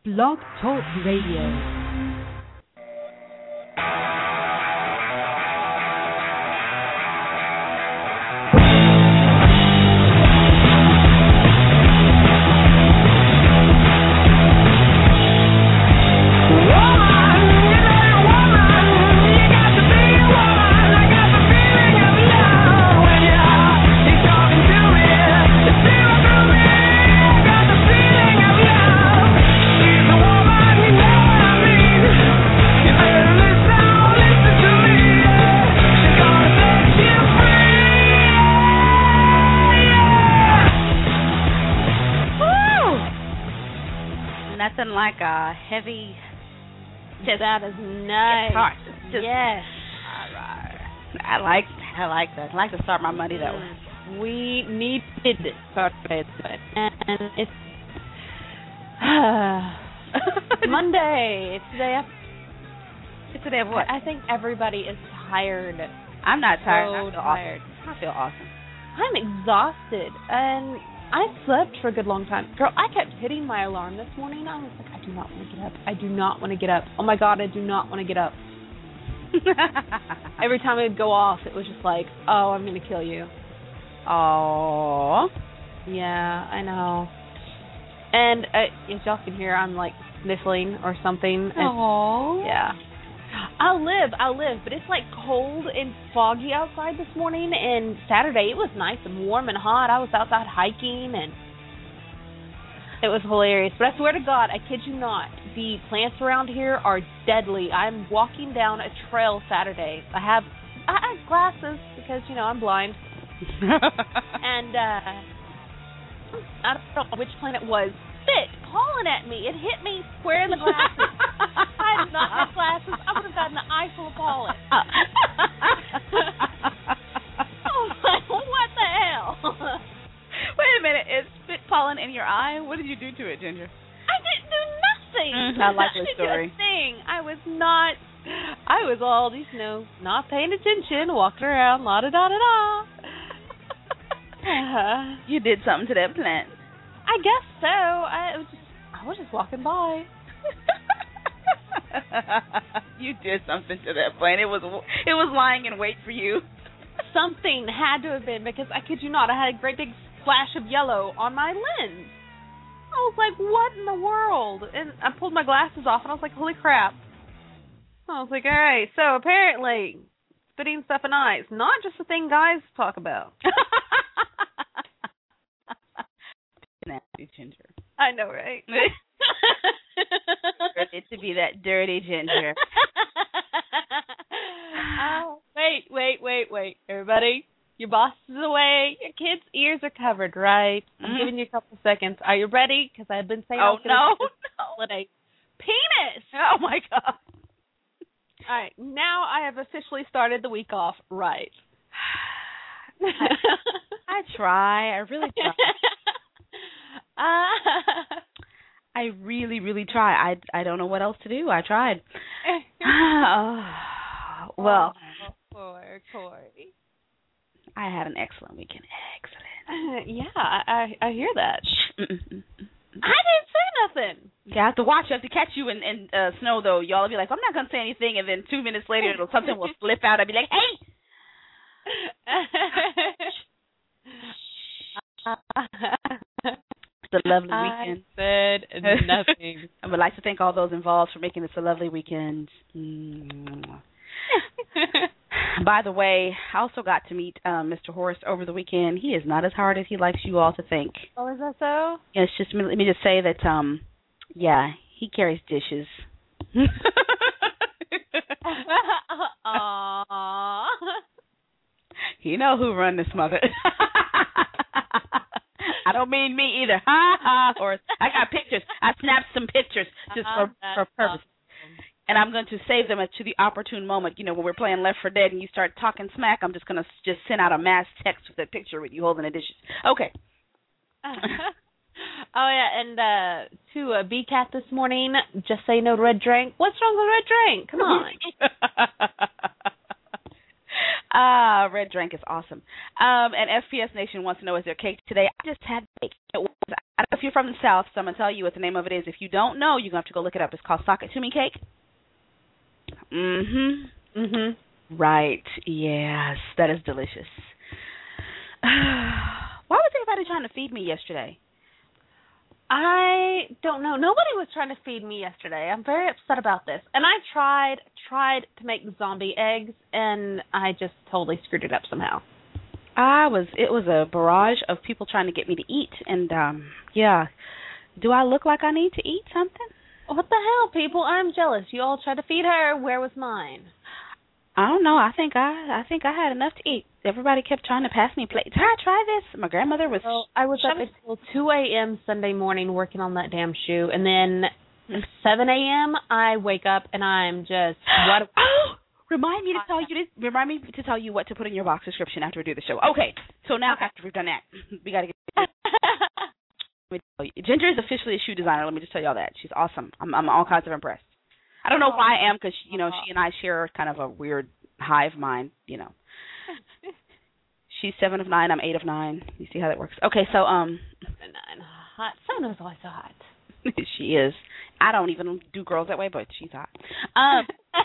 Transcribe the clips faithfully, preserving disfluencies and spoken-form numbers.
Blog Talk Radio. Nothing like a heavy. Just, that is nice. Guitar. Just, yes. All right. I like. I like that. I like to start my Monday that way. We needed it. And it's Monday. It's the day of. It's the day of what? I think everybody is tired. I'm not tired. So I feel tired. Awesome. I feel awesome. I'm exhausted, and I slept for a good long time. Girl, I kept hitting my alarm this morning. I was like, I do not want to get up. I do not want to get up. Oh, my God, I do not want to get up. Every time it would go off, it was just like, oh, I'm going to kill you. Aww. Yeah, I know. And uh, as y'all can hear, I'm like sniffling or something. Aww. Yeah. I'll live, I'll live, but it's like cold and foggy outside this morning, and Saturday it was nice and warm and hot. I was outside hiking, and it was hilarious. But I swear to God, I kid you not, the plants around here are deadly. I'm walking down a trail Saturday. I have I have glasses because, you know, I'm blind. and uh, I don't know which plant it was. Spit calling at me. It hit me square in the glasses. I did not have glasses. I would have gotten the eye full of pollen. Oh my, what the hell? Wait a minute. Is spit pollen in your eye? What did you do to it, Ginger? I didn't do nothing. Mm, I like this story. I didn't do a thing. I was not, I was all, you know, not paying attention, walking around, la-da-da-da-da. Uh, you did something to that plant. I guess so. I was just, I was just walking by. You did something to that plant. It was it was lying in wait for you. Something had to have been, because I kid you not, I had a great big splash of yellow on my lens. I was like, what in the world? And I pulled my glasses off, and I was like, holy crap. I was like, all right, so apparently spitting stuff in eyes, not just a thing guys talk about. Nasty Ginger. I know, right? It to be that dirty Ginger. Oh, wait, wait, wait, wait. Everybody, your boss is away. Your kids' ears are covered, right? I'm Mm-hmm. giving you a couple seconds. Are you ready? Because I've been saying oh, no, no. holiday. Penis! Oh, my God. All right, now I have officially started the week off right. I, I try. I really try. Uh, I really, really try. I, I don't know what else to do. I tried. oh, well, oh, poor Corey. I had an excellent weekend. Excellent. Uh, yeah, I, I hear that. Mm-mm-mm. I didn't say nothing. You have to watch. You have to catch you in, in uh, snow, though. Y'all will be like, I'm not going to say anything, and then two minutes later, it'll, something will slip out. I'll be like, hey! It's a lovely weekend. I said nothing. I would like to thank all those involved for making this a lovely weekend. Mm. By the way, I also got to meet um, Mister Horace over the weekend. He is not as hard as he likes you all to think. Oh, is that so? Yeah, it's just let me just say that, um, yeah, he carries dishes. Aww. You know who run this mother. I don't mean me either. Ha ha, Horace. I got pictures. I snapped some pictures just for, for purpose. And I'm going to save them to the opportune moment. You know, when we're playing Left four Dead and you start talking smack, I'm just going to just send out a mass text with a picture with you holding the dishes. Okay. Oh, yeah, and uh, to uh, B-Cat this morning, just say no to red drink. What's wrong with red drink? Come on. Ah, red drink is awesome. Um, and F P S Nation wants to know, is there cake today? I just had cake. It was, I if you're from the South, so I'm going to tell you what the name of it is. If you don't know, you're going to have to go look it up. It's called Sock It To Me cake. Mm-hmm. Mm-hmm. Right. Yes, that is delicious. Why was everybody trying to feed me yesterday? I don't know. Nobody was trying to feed me yesterday. I'm very upset about this. And I tried tried to make zombie eggs, and I just totally screwed it up somehow. I was. It was a barrage of people trying to get me to eat, and um, yeah. Do I look like I need to eat something? What the hell, people? I'm jealous. You all tried to feed her. Where was mine? I don't know. I think I I think I had enough to eat. Everybody kept trying to pass me a plate. Try try this. My grandmother was. Well, I was up until two a.m. Sunday morning working on that damn shoe, and then at seven a.m. I wake up and I'm just what? Oh, remind me to tell you this. Remind me to tell you what to put in your box description after we do the show. Okay. So now okay. After we've done that, we got to get. Let me tell you, Ginger is officially a shoe designer. Let me just tell you all that. She's awesome. I'm I'm all kinds of impressed. I don't know why I am, because, you know, she and I share kind of a weird hive mind, you know. She's seven of nine, I'm eight of nine. You see how that works? Okay, so, um. Nine. Hot. Seven is always so hot. She is. I don't even do girls that way, but she's hot. Um.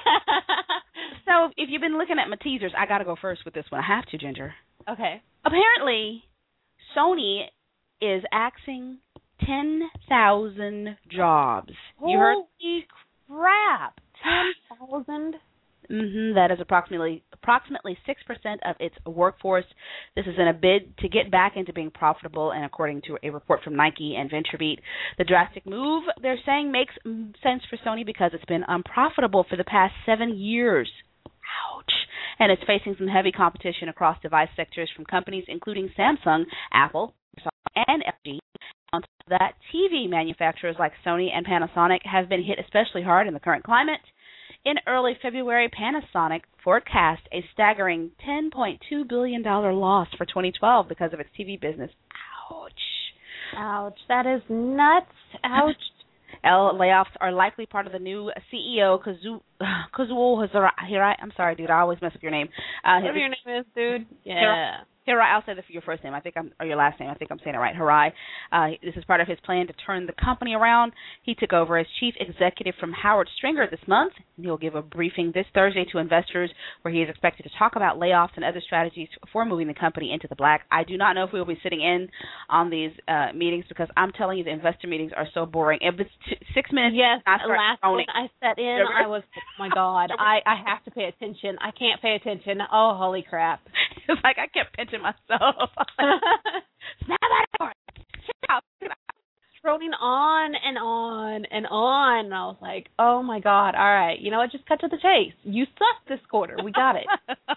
So, if you've been looking at my teasers, I got to go first with this one. I have to, Ginger. Okay. Apparently, Sony is axing ten thousand jobs. Holy you heard? Crap, ten thousand? Mm-hmm, that is approximately approximately six percent of its workforce. This is in a bid to get back into being profitable, and according to a report from Nike and VentureBeat, the drastic move, they're saying, makes sense for Sony because it's been unprofitable for the past seven years. Ouch. And it's facing some heavy competition across device sectors from companies including Samsung, Apple, and L G. On top of that, T V manufacturers like Sony and Panasonic have been hit especially hard in the current climate. In early February, Panasonic forecast a staggering ten point two billion dollars loss for twenty twelve because of its T V business. Ouch. Ouch. That is nuts. Ouch. L layoffs are likely part of the new C E O, Kazuo Kazuo Hirai. I'm sorry, dude. I always mess up your name. Uh, Whatever your name is, dude. Yeah. Hirai, I'll say that for your first name. I think I'm, or your last name. I think I'm saying it right. Hirai. Uh, this is part of his plan to turn the company around. He took over as chief executive from Howard Stringer this month, and he'll give a briefing this Thursday to investors where he is expected to talk about layoffs and other strategies for moving the company into the black. I do not know if we will be sitting in on these uh, meetings because I'm telling you the investor meetings are so boring. If it's t- six minutes, yes, I last one I sat in, I was, oh my God, I, I have to pay attention. I can't pay attention. Oh, holy crap. It's like I kept pinching myself. Snap out of it. Scrolling on and on and on. And I was like, oh, my God. All right. You know what? Just cut to the chase. You sucked this quarter. We got it.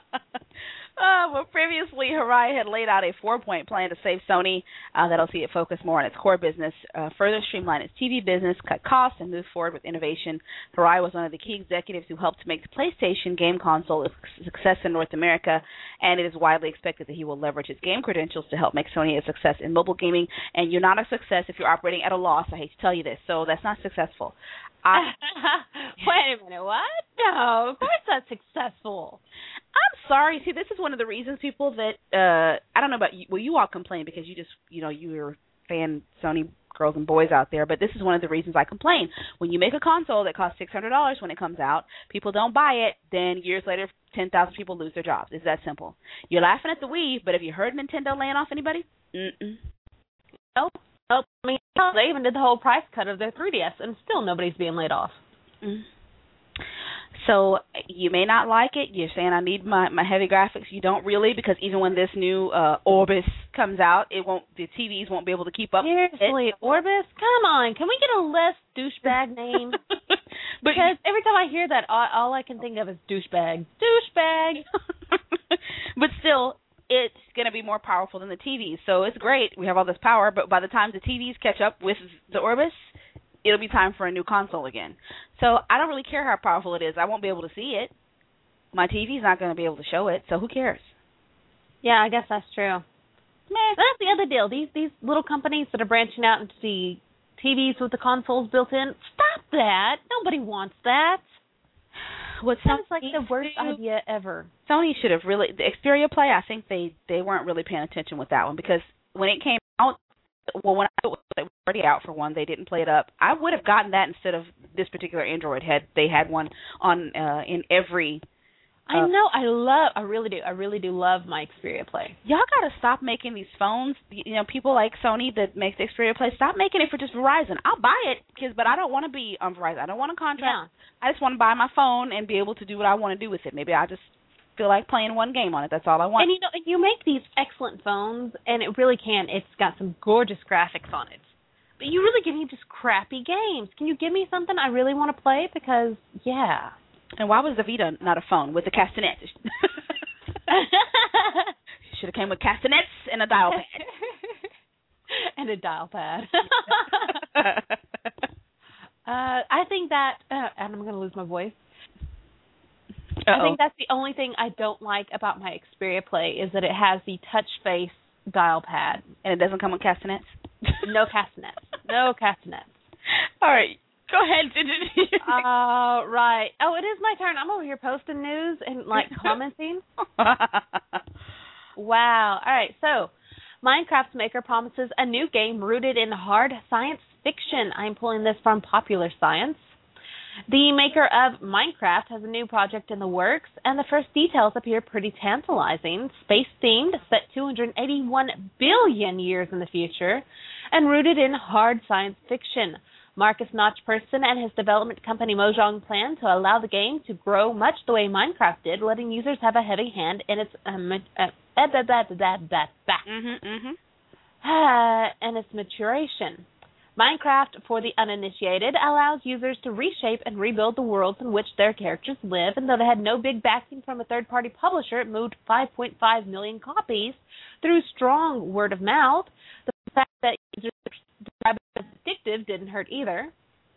Uh, well, previously, Hirai had laid out a four-point plan to save Sony uh, that'll see it focus more on its core business, uh, further streamline its T V business, cut costs, and move forward with innovation. Hirai was one of the key executives who helped make the PlayStation game console a success in North America, and it is widely expected that he will leverage his game credentials to help make Sony a success in mobile gaming. And you're not a success if you're operating at a loss. I hate to tell you this, so that's not successful. I, Wait a minute, what? No, of course that's successful. I'm sorry. See, this is one of the reasons people that uh I don't know about you. Well, you all complain because you just, you know, you're fan Sony girls and boys out there. But this is one of the reasons I complain. When you make a console that costs six hundred dollars when it comes out, people don't buy it. Then years later, ten thousand people lose their jobs. It's that simple. You're laughing at the Wii, but have you heard Nintendo laying off anybody? Mm-mm. Nope. Nope. I mean, they even did the whole price cut of their three D S, and still nobody's being laid off. Mm. So you may not like it. You're saying I need my, my heavy graphics. You don't really, because even when this new uh, Orbis comes out, it won't. The T Vs won't be able to keep up. Seriously, Orbis? Come on, can we get a less douchebag name? Because every time I hear that, all, all I can think of is douchebag. Douchebag. But still, it's going to be more powerful than the T Vs. So it's great. We have all this power, but by the time the T Vs catch up with the Orbis, it'll be time for a new console again. So I don't really care how powerful it is. I won't be able to see it. My T V's not going to be able to show it, so who cares? Yeah, I guess that's true. Meh. That's the other deal. These these little companies that are branching out into the T Vs with the consoles built in, stop that. Nobody wants that. What sounds like the worst idea ever. Sony should have really, the Xperia Play, I think they, they weren't really paying attention with that one, because when it came out, well, when I was it was already out for one, they didn't play it up. I would have gotten that instead of this particular Android. Had they had one on uh, in every. Uh, I know. I love. I really do. I really do love my Xperia Play. Y'all gotta stop making these phones. You know, people like Sony that make the Xperia Play. Stop making it for just Verizon. I'll buy it, cause, but I don't want to be on Verizon. I don't want a contract. Yeah. I just want to buy my phone and be able to do what I want to do with it. Maybe I just feel like playing one game on it. That's all I want. And you know, you make these excellent phones, and it really can. It's got some gorgeous graphics on it. But you really give me just crappy games. Can you give me something I really want to play? Because, yeah. And why was the Vita not a phone with a castanet? Should have came with castanets and a dial pad. And a dial pad. uh, I think that, uh, and I'm going to lose my voice. Uh-oh. I think that's the only thing I don't like about my Xperia Play is that it has the touch face dial pad. And it doesn't come with castanets? No castanets. No castanets. All right. Go ahead. uh, right. Oh, it is my turn. I'm over here posting news and, like, commenting. Wow. All right. So, Minecraft's maker promises a new game rooted in hard science fiction. I'm pulling this from Popular Science. The maker of Minecraft has a new project in the works, and the first details appear pretty tantalizing. Space-themed, set two hundred eighty-one billion years in the future, and rooted in hard science fiction. Marcus Notch-Persson and his development company Mojang plan to allow the game to grow much the way Minecraft did, letting users have a heavy hand in its um, uh, mm-hmm, mm-hmm. Uh, and its maturation. Minecraft, for the uninitiated, allows users to reshape and rebuild the worlds in which their characters live, and though they had no big backing from a third-party publisher, it moved five point five million copies through strong word of mouth. The fact that users described it as addictive didn't hurt either.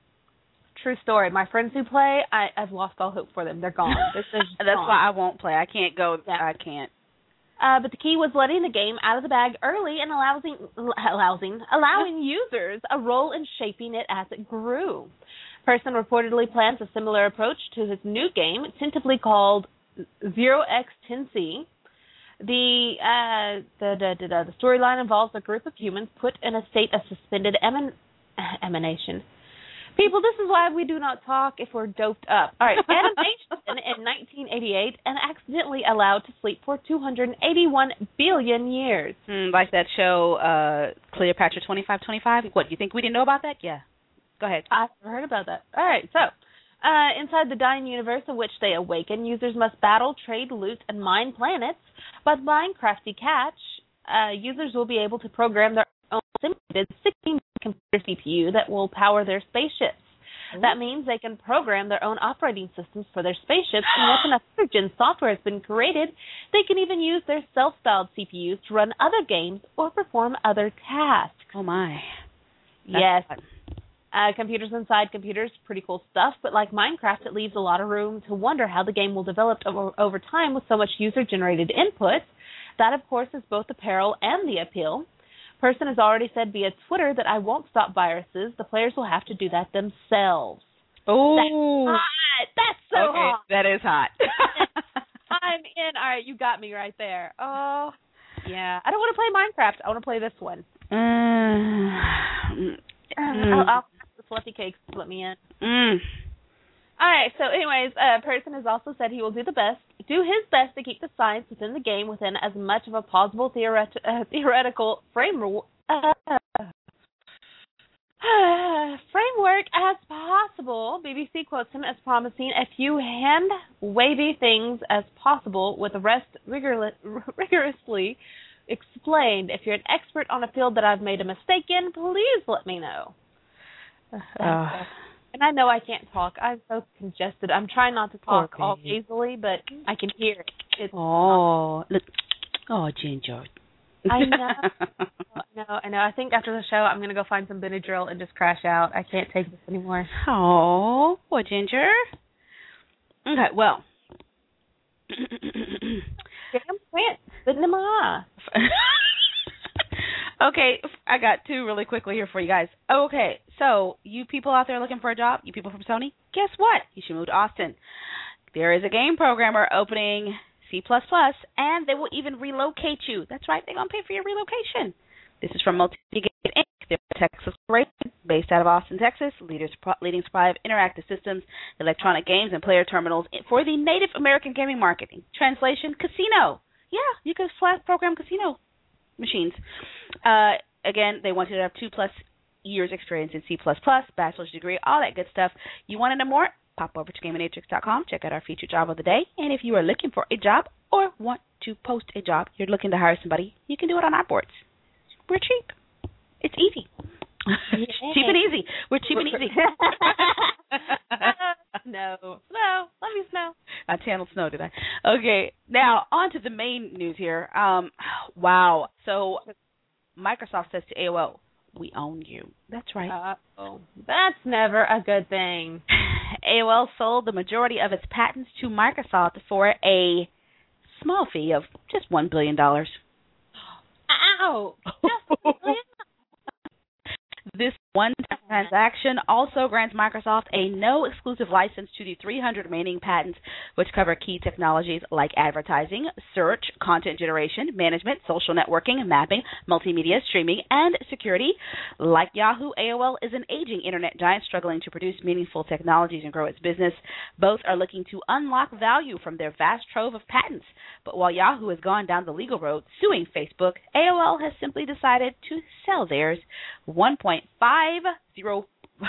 True story. My friends who play, I, I've lost all hope for them. They're gone. They're, they're That's gone. why I won't play. I can't go. Yeah. I can't. Uh, but the key was letting the game out of the bag early and allowing, allowing, allowing users a role in shaping it as it grew. Person reportedly plans a similar approach to his new game, tentatively called zero x ten C. The uh, the, the, the, the storyline involves a group of humans put in a state of suspended eman- emanation. People, this is why we do not talk if we're doped up. All right, animation in nineteen eighty-eight and accidentally allowed to sleep for two hundred eighty-one billion years. Mm, like that show, uh, Cleopatra twenty-five twenty-five. What, you think we didn't know about that? Yeah. Go ahead. I've never heard about that. All right, so uh, inside the dying universe in which they awaken, users must battle, trade, loot, and mine planets. But Minecrafty catch, uh, users will be able to program their own simulated sixteen computer C P U that will power their spaceships. Ooh. That means they can program their own operating systems for their spaceships, and once enough hydrogen software has been created, they can even use their self-styled C P Us to run other games or perform other tasks. Oh, my. That's yes. Uh, computers inside computers, pretty cool stuff, but like Minecraft, it leaves a lot of room to wonder how the game will develop over, over time with so much user-generated input. That, of course, is both the peril and the appeal. Person has already said via Twitter that I won't stop viruses. The players will have to do that themselves. Oh, that's hot. That's so okay, hot. That is hot. I'm in. All right, you got me right there. Oh, yeah. I don't want to play Minecraft. I want to play this one. Mm. Mm. I'll, I'll the fluffy cakes let me in. Mm. All right. So, anyways, a uh, person has also said he will do the best, do his best to keep the science within the game within as much of a plausible theoret- uh, theoretical framework uh, framework as possible. B B C quotes him as promising a few hand-wavy things as possible, with the rest rigor- rigorously explained. If you're an expert on a field that I've made a mistake in, please let me know. Uh. And I know I can't talk. I'm so congested. I'm trying not to talk all easily, but I can hear it. It's oh, look. Oh, Ginger. I know. I know. I know. I think after the show, I'm going to go find some Benadryl and just crash out. I can't take this anymore. Oh, poor Ginger. Okay, well. Damn plant. Spitting in my eye. Okay, I got two really quickly here for you guys. Okay, so you people out there looking for a job, you people from Sony, guess what? You should move to Austin. There is a game programmer opening C plus plus, and they will even relocate you. That's right, they're going to pay for your relocation. This is from Multigate Incorporated. They're a Texas corporation based out of Austin, Texas, leaders, leading supplier of interactive systems, electronic games, and player terminals for the Native American gaming market. Translation, casino. Yeah, you could flat program casino machines. Uh, again, they want you to have two-plus years experience in C plus plus, bachelor's degree, all that good stuff. You want to know more? Pop over to Gaminatrix dot com. Check out our featured job of the day. And if you are looking for a job or want to post a job, you're looking to hire somebody, you can do it on our boards. We're cheap. It's easy. Cheap and easy. We're cheap and easy. No. Snow. Love you, Snow. I channeled Snow, did I? Okay. Now, on to the main news here. Um, wow. So, Microsoft says to A O L, we own you. That's right. Uh-oh. That's never a good thing. A O L sold the majority of its patents to Microsoft for a small fee of just one billion dollars. Ow! Just one billion dollars. This one transaction also grants Microsoft a no-exclusive license to the three hundred remaining patents, which cover key technologies like advertising, search, content generation, management, social networking, mapping, multimedia, streaming, and security. Like Yahoo, A O L is an aging internet giant struggling to produce meaningful technologies and grow its business. Both are looking to unlock value from their vast trove of patents. But while Yahoo has gone down the legal road suing Facebook, A O L has simply decided to sell theirs. one point five zero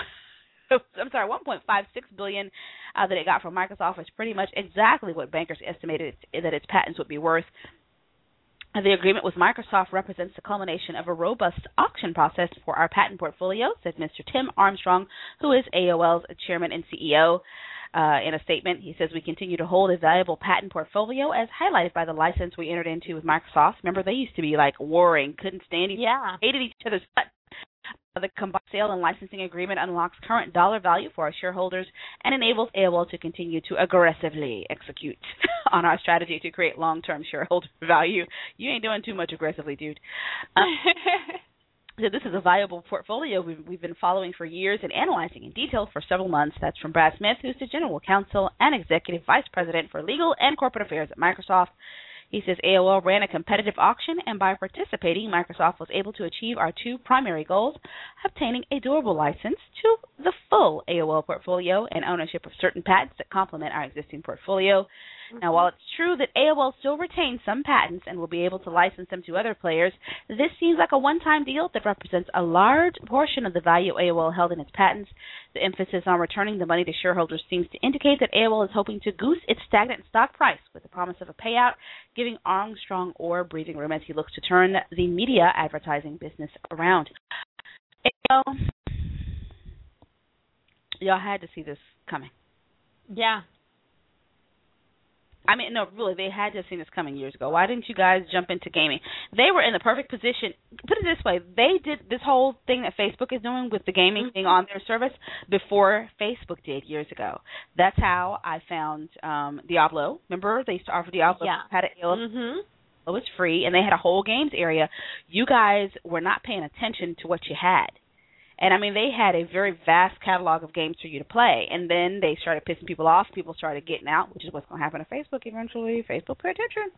I'm sorry, one point five six billion dollars uh, that it got from Microsoft is pretty much exactly what bankers estimated it, that its patents would be worth. The agreement with Microsoft represents the culmination of a robust auction process for our patent portfolio, said Mister Tim Armstrong, who is A O L's chairman and C E O. Uh, in a statement, he says, we continue to hold a valuable patent portfolio as highlighted by the license we entered into with Microsoft. Remember, they used to be like warring, couldn't stand each other, yeah. hated each other's butt. The combined sale and licensing agreement unlocks current dollar value for our shareholders and enables A O L to continue to aggressively execute on our strategy to create long-term shareholder value. You ain't doing too much aggressively, dude. Uh, so this is a valuable portfolio we've, we've been following for years and analyzing in detail for several months. That's from Brad Smith, who's the General Counsel and Executive Vice President for Legal and Corporate Affairs at Microsoft. He says A O L ran a competitive auction, and by participating, Microsoft was able to achieve our two primary goals, obtaining a durable license to the full A O L portfolio and ownership of certain patents that complement our existing portfolio. Mm-hmm. Now, while it's true that A O L still retains some patents and will be able to license them to other players, this seems like a one-time deal that represents a large portion of the value A O L held in its patents. The emphasis on returning the money to shareholders seems to indicate that A O L is hoping to goose its stagnant stock price with the promise of a payout, giving Armstrong or breathing room as he looks to turn the media advertising business around. A O L, y'all had to see this coming. Yeah. I mean, no, really, they had to have seen this coming years ago. Why didn't you guys jump into gaming? They were in the perfect position. Put it this way, they did this whole thing that Facebook is doing with the gaming mm-hmm. thing on their service before Facebook did years ago. That's how I found um, Diablo. Remember, they used to offer Diablo. Yeah. Had it, mm-hmm. It was free, and they had a whole games area. You guys were not paying attention to what you had. And, I mean, they had a very vast catalog of games for you to play. And then they started pissing people off. People started getting out, which is what's going to happen to Facebook eventually. Facebook, pay attention.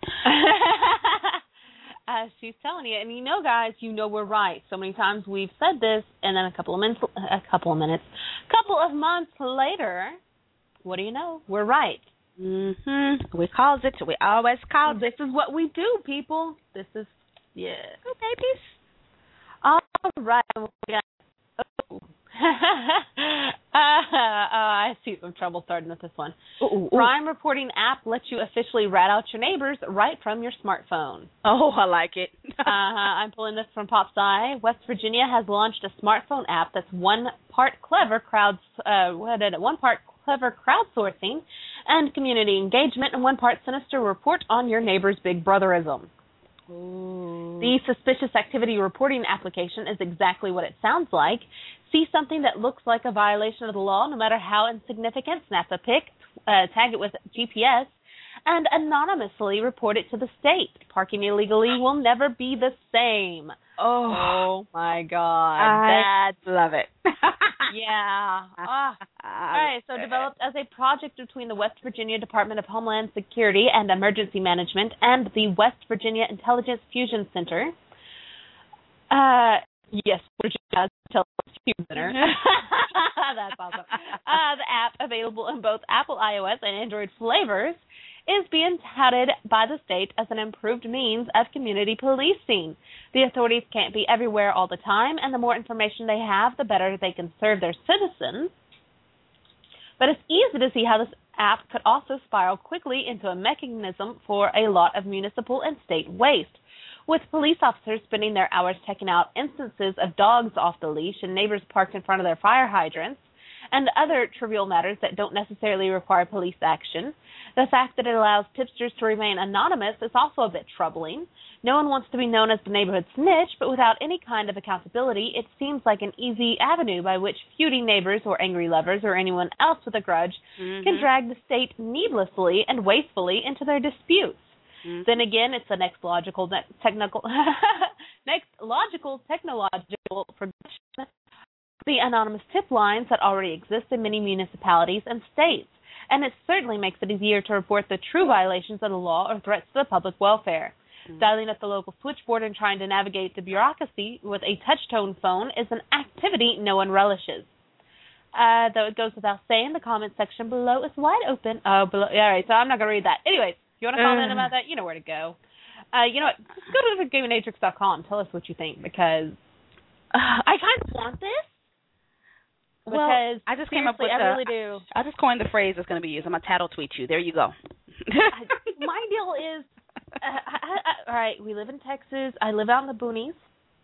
uh, she's telling you. And, you know, guys, you know we're right. So many times we've said this, and then a couple of minutes, a couple of minutes, couple of months later, what do you know? We're right. Mm-hmm. We called it. We always called it. This is what we do, people. This is, yeah. Okay, peace. All right. Oh. uh, uh, I see some trouble starting with this one. Ooh, ooh, ooh. Crime reporting app lets you officially rat out your neighbors right from your smartphone. Oh, I like it. uh-huh. I'm pulling this from PopSci. West Virginia has launched a smartphone app that's one part clever crowds, uh, what is it? One part clever crowdsourcing and community engagement, and one part sinister report on your neighbor's big brotherism. Ooh. The suspicious activity reporting application is exactly what it sounds like. See something that looks like a violation of the law, no matter how insignificant, snap a pic, uh, tag it with G P S, and anonymously report it to the state. Parking illegally will never be the same. Oh, oh my God. I That's, love it. Yeah. Oh. All right, so developed as a project between the West Virginia Department of Homeland Security and Emergency Management and the West Virginia Intelligence Fusion Center. Uh, yes, which does tell us you better. That's awesome. Uh, the app, available in both Apple iOS and Android flavors, is being touted by the state as an improved means of community policing. The authorities can't be everywhere all the time, and the more information they have, the better they can serve their citizens. But it's easy to see how this app could also spiral quickly into a mechanism for a lot of municipal and state waste, with police officers spending their hours checking out instances of dogs off the leash and neighbors parked in front of their fire hydrants, and other trivial matters that don't necessarily require police action. The fact that it allows tipsters to remain anonymous is also a bit troubling. No one wants to be known as the neighborhood snitch, but without any kind of accountability, it seems like an easy avenue by which feuding neighbors or angry lovers or anyone else with a grudge mm-hmm. can drag the state needlessly and wastefully into their disputes. Mm-hmm. Then again, it's the next logical, ne- technical, next logical technological progression. The anonymous tip lines that already exist in many municipalities and states, and it certainly makes it easier to report the true violations of the law or threats to the public welfare. Mm-hmm. Dialing up the local switchboard and trying to navigate the bureaucracy with a touch-tone phone is an activity no one relishes. Uh, though it goes without saying, the comment section below is wide open. Oh, below, all right, so I'm not going to read that. Anyways, if you want to comment uh. about that, you know where to go. Uh, you know what? Just go to the gamematrix dot com. Tell us what you think, because uh, I kind of want this. Well, I just came up with I the, really do. I just coined the phrase that's going to be used. I'm going to tattle tweet you. There you go. My deal is, uh, I, I, all right, we live in Texas. I live out in the boonies.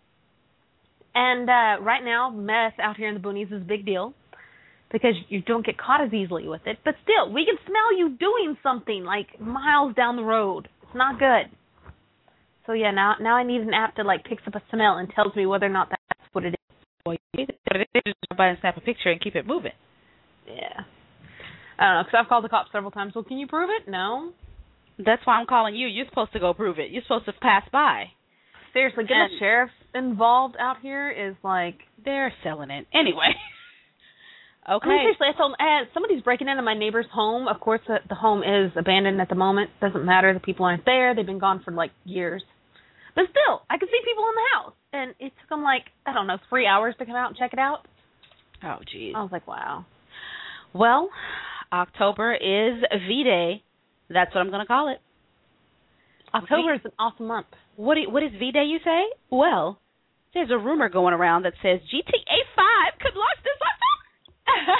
And uh, right now, meth out here in the boonies is a big deal because you don't get caught as easily with it. But still, we can smell you doing something like miles down the road. It's not good. So, yeah, now now I need an app that, like, picks up a smell and tells me whether or not that's what it is. Well, you need to just go by and snap a picture and keep it moving. Yeah. I don't know, because I've called the cops several times. Well, can you prove it? No. That's why I'm calling you. You're supposed to go prove it. You're supposed to pass by. Seriously, getting and the sheriff involved out here is like... They're selling it. Anyway. Okay. I mean, seriously, I told them, eh, somebody's breaking into my neighbor's home. Of course, the, the home is abandoned at the moment. Doesn't matter. The people aren't there. They've been gone for, like, years. But still, I could see people in the house. And it took them, like, I don't know, three hours to come out and check it out. Oh, geez. I was like, wow. Well, October is V-Day. That's what I'm going to call it. October v- is an awesome month. What do you, what is V-Day, you say? Well, there's a rumor going around that says G T A five could launch this October.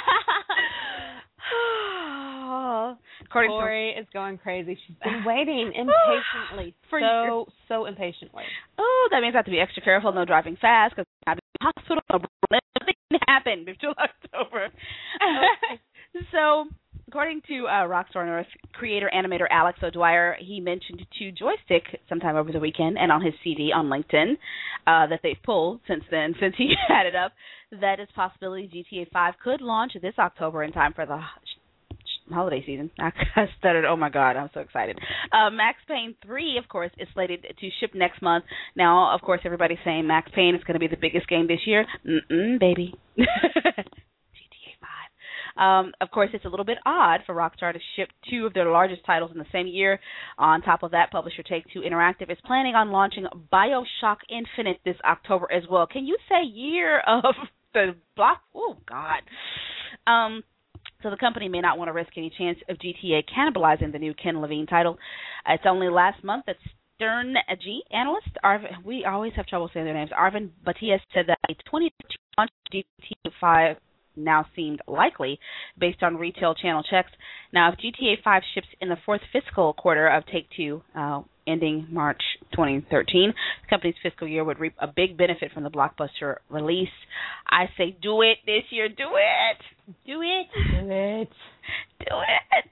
According Corey to, is going crazy. She's been waiting impatiently. For so, years. so impatiently. Oh, that means I have to be extra careful, no driving fast, because I'm in the hospital, no nothing can happen before October. Okay. So, according to uh, Rockstar North creator animator Alex O'Dwyer, he mentioned to Joystick sometime over the weekend and on his C D on LinkedIn uh, that they've pulled since then, since he had it up, that it's possibility G T A five could launch this October in time for the holiday season. I stuttered. Oh, my God. I'm so excited. Uh, Max Payne three, of course, is slated to ship next month. Now, of course, everybody's saying Max Payne is going to be the biggest game this year. Mm-mm, baby. G T A five. Um, of course, it's a little bit odd for Rockstar to ship two of their largest titles in the same year. On top of that, publisher Take-Two Interactive is planning on launching BioShock Infinite this October as well. Can you say year of the block? Oh, God. Um... So the company may not want to risk any chance of G T A cannibalizing the new Ken Levine title. Uh, it's only last month that Stern G analyst, Arvin, we always have trouble saying their names, Arvin Batias said that a twenty launch G T A five now seemed likely based on retail channel checks. Now, if G T A five ships in the fourth fiscal quarter of Take-Two, uh, ending March twenty thirteen, the company's fiscal year would reap a big benefit from the blockbuster release. I say do it this year. Do it. Do it. Do it. Do it.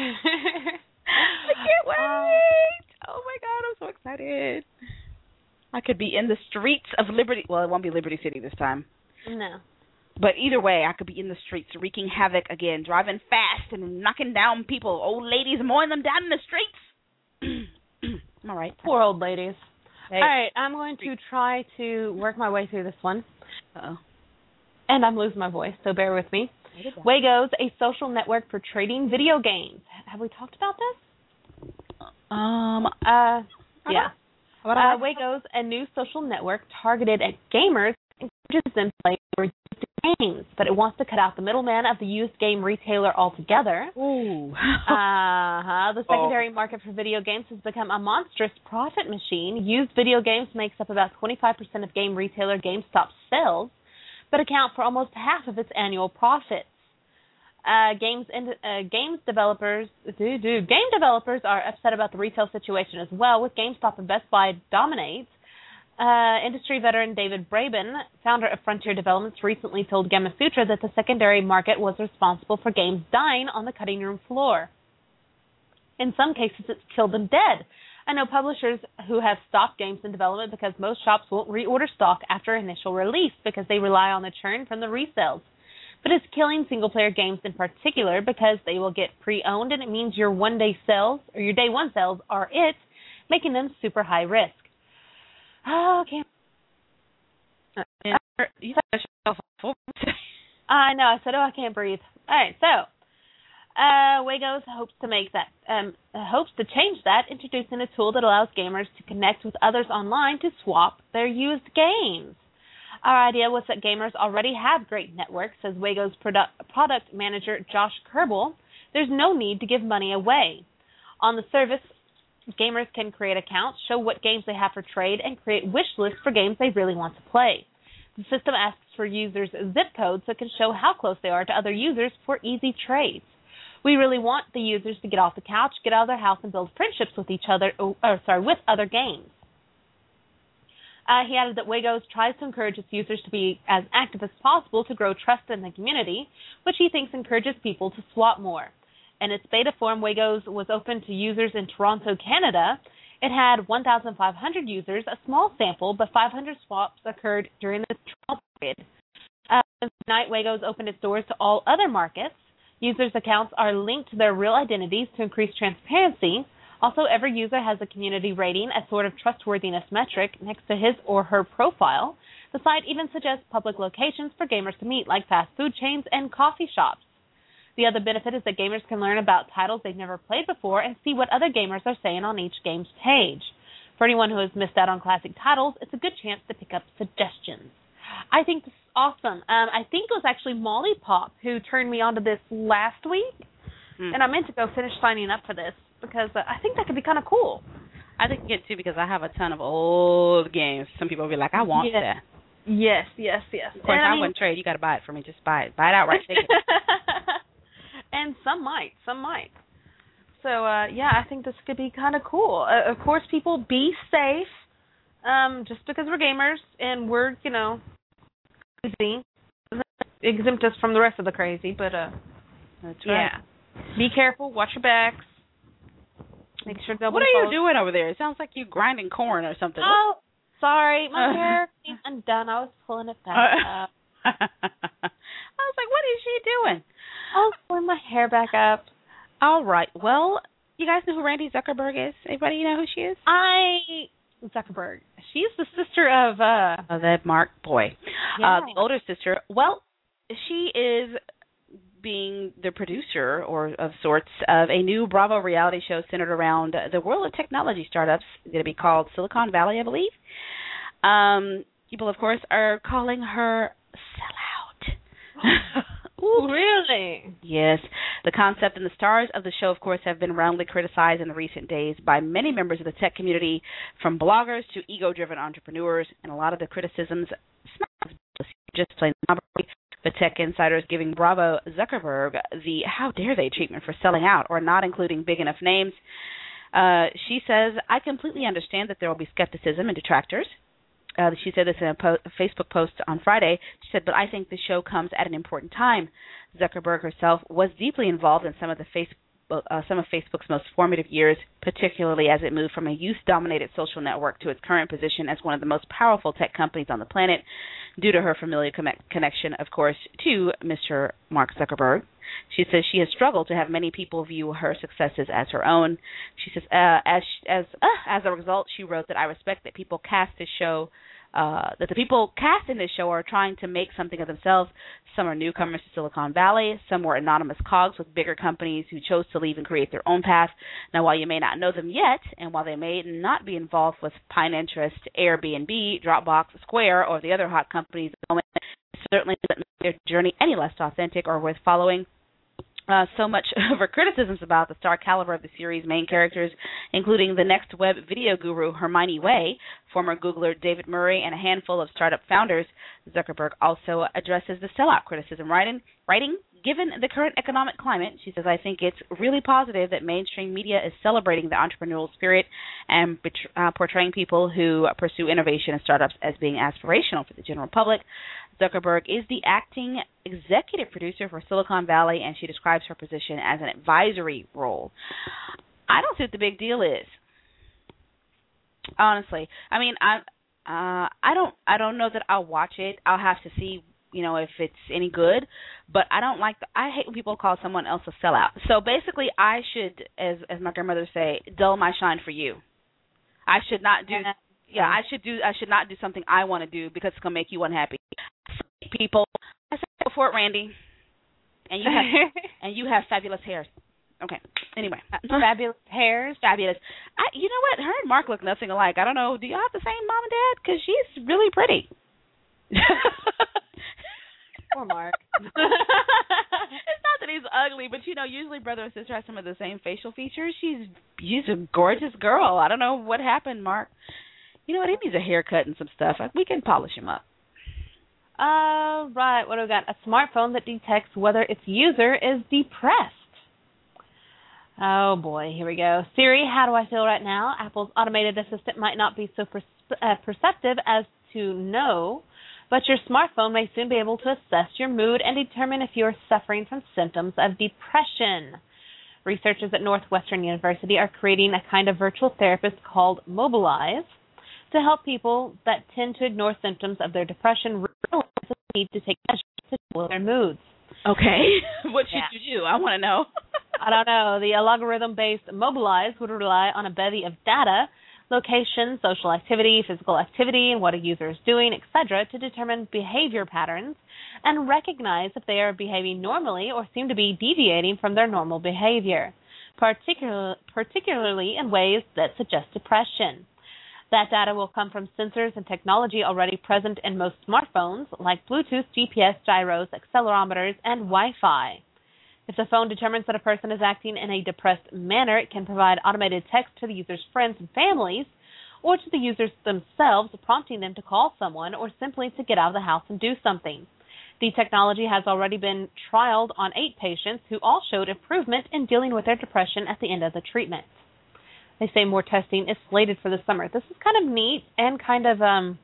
I can't wait. Oh, my God. I'm so excited. I could be in the streets of Liberty. Well, it won't be Liberty City this time. No. But either way, I could be in the streets wreaking havoc again, driving fast and knocking down people, old ladies, mowing them down in the streets. I'm all right. Poor old ladies. Hey. All right, I'm going to try to work my way through this one. Uh-oh. And I'm losing my voice, so bear with me. Wago's a social network for trading video games. Have we talked about this? Um. Uh. Yeah. Uh, Waygo's a new social network targeted at gamers encourages them to play used games, but it wants to cut out the middleman of the used game retailer altogether. Ooh. uh-huh. The secondary oh. market for video games has become a monstrous profit machine. Used video games makes up about twenty-five percent of game retailer GameStop sales, but account for almost half of its annual profits. Uh, games and uh, games developers, do do game developers are upset about the retail situation as well, with GameStop and Best Buy dominate. Uh, industry veteran David Braben, founder of Frontier Developments, recently told Gamasutra that the secondary market was responsible for games dying on the cutting room floor. In some cases, it's killed them dead. I know publishers who have stopped games in development because most shops won't reorder stock after initial release because they rely on the churn from the resales. But it's killing single-player games in particular because they will get pre-owned, and it means your one-day sales or your day one sales are it, making them super high risk. Oh, okay. I know. I said, oh, I can't breathe. All right, so uh, Waygo's hopes to make that um, hopes to change that, introducing a tool that allows gamers to connect with others online to swap their used games. Our idea was that gamers already have great networks, says Waygo's produ- product manager Josh Kerbel. There's no need to give money away. On the service, gamers can create accounts, show what games they have for trade, and create wish lists for games they really want to play. The system asks for users' zip codes so it can show how close they are to other users for easy trades. We really want the users to get off the couch, get out of their house, and build friendships with each other, or, or sorry, with other games. Uh, he added that Waygo's tries to encourage its users to be as active as possible to grow trust in the community, which he thinks encourages people to swap more. In its beta form, Waygo's was open to users in Toronto, Canada. It had one thousand five hundred users, a small sample, but five hundred swaps occurred during the trial period. Uh, tonight, Waygo's opened its doors to all other markets. Users' accounts are linked to their real identities to increase transparency. Also, every user has a community rating, a sort of trustworthiness metric, next to his or her profile. The site even suggests public locations for gamers to meet, like fast food chains and coffee shops. The other benefit is that gamers can learn about titles they've never played before and see what other gamers are saying on each game's page. For anyone who has missed out on classic titles, it's a good chance to pick up suggestions. I think this is awesome. Um, I think it was actually Molly Pop who turned me onto this last week, mm. and I meant to go finish signing up for this, because uh, I think that could be kind of cool. I think it too, because I have a ton of old games. Some people will be like, I want yes. that. Yes, yes, yes. Of course, and, I, I mean, wouldn't trade. You got to buy it for me. Just buy it. Buy it outright. Take it. And some might. Some might. So, uh, yeah, I think this could be kind of cool. Uh, of course, people, be safe. Um, just because we're gamers and we're, you know, crazy, doesn't exempt us from the rest of the crazy. But, uh, That's right. yeah. Be careful. Watch your backs. Make sure nobody What are falls. you doing over there? It sounds like you grinding corn or something. Oh, sorry. My hair is undone. I was pulling it back uh, up. I was like, what is she doing? I was pulling my hair back up. All right. Well, you guys know who Randy Zuckerberg is? Anybody know who she is? I... Zuckerberg. She's the sister of... uh Oh, that Mark boy. Yeah. Uh, the older sister. Well, she is being the producer, or of sorts, of a new Bravo reality show centered around the world of technology startups. It's going to be called Silicon Valley, I believe. Um, people, of course, are calling her sellout. Ooh, really? Yes. The concept and the stars of the show, of course, have been roundly criticized in the recent days by many members of the tech community, from bloggers to ego-driven entrepreneurs, and a lot of the criticisms just plain the tech insiders giving Bravo Zuckerberg the how dare they treatment for selling out or not including big enough names. Uh, she says, I completely understand that there will be skepticism and detractors. Uh, she said this in a, po- a Facebook post on Friday. She said, but I think the show comes at an important time. Zuckerberg herself was deeply involved in some of the Facebook, uh, some of Facebook's most formative years, particularly as it moved from a youth-dominated social network to its current position as one of the most powerful tech companies on the planet, due to her familial con- connection, of course, to Mister Mark Zuckerberg. She says she has struggled to have many people view her successes as her own. She says, uh, as as uh, as a result, she wrote that I respect that people cast this show uh, that the people cast in this show are trying to make something of themselves. Some are newcomers to Silicon Valley. Some were anonymous cogs with bigger companies who chose to leave and create their own path. Now, while you may not know them yet, and while they may not be involved with Pinterest, Airbnb, Dropbox, Square, or the other hot companies at the moment, it certainly doesn't make their journey any less authentic or worth following. Uh, so much of her criticisms about the star caliber of the series' main characters, including the next web video guru Hermione Way, former Googler David Murray, and a handful of startup founders. Zuckerberg also addresses the sellout criticism, writing, writing, given the current economic climate, she says, I think it's really positive that mainstream media is celebrating the entrepreneurial spirit and uh, portraying people who pursue innovation and startups as being aspirational for the general public. Zuckerberg is the acting executive producer for Silicon Valley, and she describes her position as an advisory role. I don't see what the big deal is. Honestly, I mean, I, uh, I don't, I don't know that I'll watch it. I'll have to see, you know, if it's any good. But I don't like. The, I hate when people call someone else a sellout. So basically, I should, as as my grandmother say, dull my shine for you. I should not do. Yeah, I should do. I should not do something I want to do because it's gonna make you unhappy. People, I said go for it, Randy. And you have and you have fabulous hairs. Okay. Anyway, fabulous hairs, fabulous. I, you know what? Her and Mark look nothing alike. I don't know. Do y'all have the same mom and dad? Because she's really pretty. Poor Mark. It's not that he's ugly, but you know, usually brother and sister have some of the same facial features. She's she's a gorgeous girl. I don't know what happened, Mark. You know what? He needs a haircut and some stuff. We can polish him up. Uh, right. What do we got? A smartphone that detects whether its user is depressed. Oh, boy. Here we go. Siri, how do I feel right now? Apple's automated assistant might not be so per- uh, perceptive as to know, but your smartphone may soon be able to assess your mood and determine if you're suffering from symptoms of depression. Researchers at Northwestern University are creating a kind of virtual therapist called Mobilize to help people that tend to ignore symptoms of their depression realize the need to take measures to deal with their moods. Okay. What should yeah. you do? I want to know. I don't know. The algorithm-based Mobilize would rely on a bevy of data, location, social activity, physical activity, and what a user is doing, et cetera, to determine behavior patterns and recognize if they are behaving normally or seem to be deviating from their normal behavior, particular, particularly in ways that suggest depression. That data will come from sensors and technology already present in most smartphones, like Bluetooth, G P S, gyros, accelerometers, and Wi-Fi. If the phone determines that a person is acting in a depressed manner, it can provide automated text to the user's friends and families, or to the users themselves, prompting them to call someone or simply to get out of the house and do something. The technology has already been trialed on eight patients who all showed improvement in dealing with their depression at the end of the treatment. They say more testing is slated for the summer. This is kind of neat and kind of, um,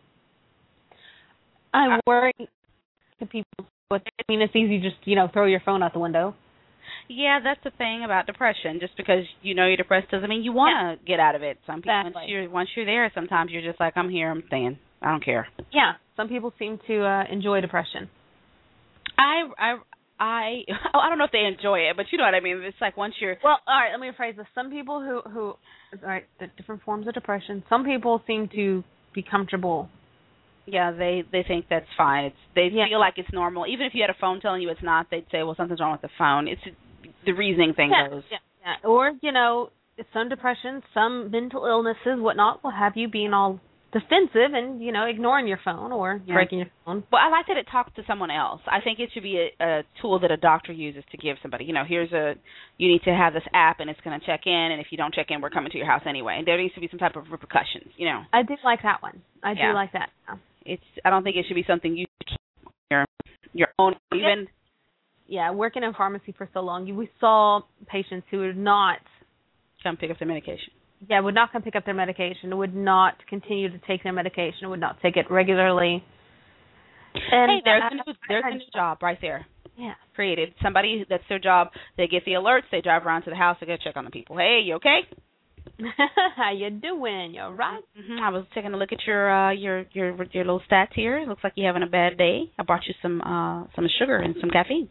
I'm worried to people. With, I mean, it's easy to just, you know, throw your phone out the window. Yeah, that's the thing about depression. Just because you know you're depressed doesn't mean you want to yeah. get out of it. Some people, exactly. once you're once you're there, sometimes you're just like, I'm here, I'm staying. I don't care. Yeah, some people seem to uh, enjoy depression. I, I, I, oh, I don't know if they enjoy it, but you know what I mean. It's like once you're well, all right. Let me rephrase this. Some people who, who, all right, the different forms of depression. Some people seem to be comfortable. Yeah, they they think that's fine. It's they yeah. feel like it's normal. Even if you had a phone telling you it's not, they'd say, well, something's wrong with the phone. It's the reasoning thing yeah, goes. Yeah, yeah. Or you know, some depression, some mental illnesses, whatnot, will have you being all defensive and, you know, ignoring your phone or yeah. breaking your phone. Well, I like that it talks to someone else. I think it should be a, a tool that a doctor uses to give somebody, you know, here's a, you need to have this app and it's going to check in, and if you don't check in, we're coming to your house anyway. And there needs to be some type of repercussions, you know. I do like that one. I yeah. do like that. Yeah. It's. I don't think it should be something you keep on your, your own, even. Yeah, working in pharmacy for so long, we saw patients who would not come pick up their medication. Yeah, would not come pick up their medication, would not continue to take their medication, would not take it regularly. And hey, there's a new, there's a new job right there. Yeah. Created. Somebody, that's their job. They get the alerts. They drive around to the house to go check on the people. Hey, you okay? How you doing? You all right? Mm-hmm. I was taking a look at your uh, your your your little stats here. It looks like you're having a bad day. I brought you some uh, some sugar and some caffeine.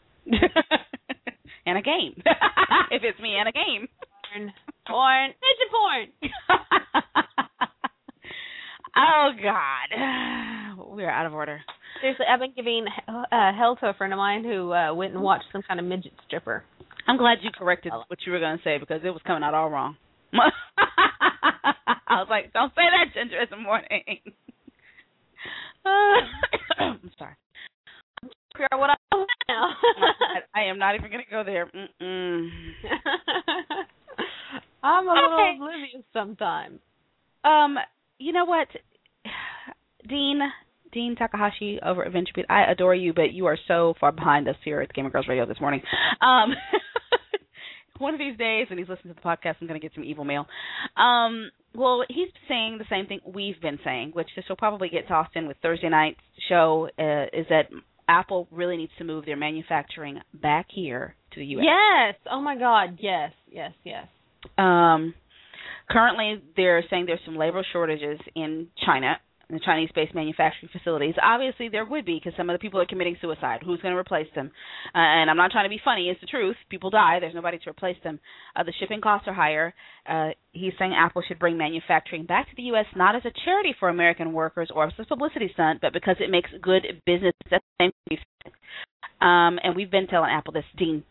And a game. If it's me, and a game. Porn. Porn. Midget porn. Oh, God. We are out of order. Seriously, I've been giving uh, hell to a friend of mine who uh, went and watched some kind of midget stripper. I'm glad you corrected what you were going to say because it was coming out all wrong. I was like, don't say that, Ginger, in the morning. uh, I'm sorry. Figure out what I know now. I, I am not even going to go there. Mm-mm. I'm a little Okay. oblivious sometimes. Um, you know what, Dean, Dean Takahashi over at VentureBeat, I adore you, but you are so far behind us here at Gamer Girls Radio this morning. Um, one of these days, when he's listening to the podcast, I'm going to get some evil mail. Um, well, he's saying the same thing we've been saying, which this will probably get tossed in with Thursday night's show, uh, is that Apple really needs to move their manufacturing back here to the U S. Yes. Oh, my God. Yes, yes, yes. Um, currently, they're saying there's some labor shortages in China, in the Chinese-based manufacturing facilities. Obviously, there would be because some of the people are committing suicide. Who's going to replace them? Uh, and I'm not trying to be funny. It's the truth. People die. There's nobody to replace them. Uh, the shipping costs are higher. Uh, he's saying Apple should bring manufacturing back to the U S not as a charity for American workers or as a publicity stunt, but because it makes good business. That's the same thing we've said. Um, and we've been telling Apple this, Dean.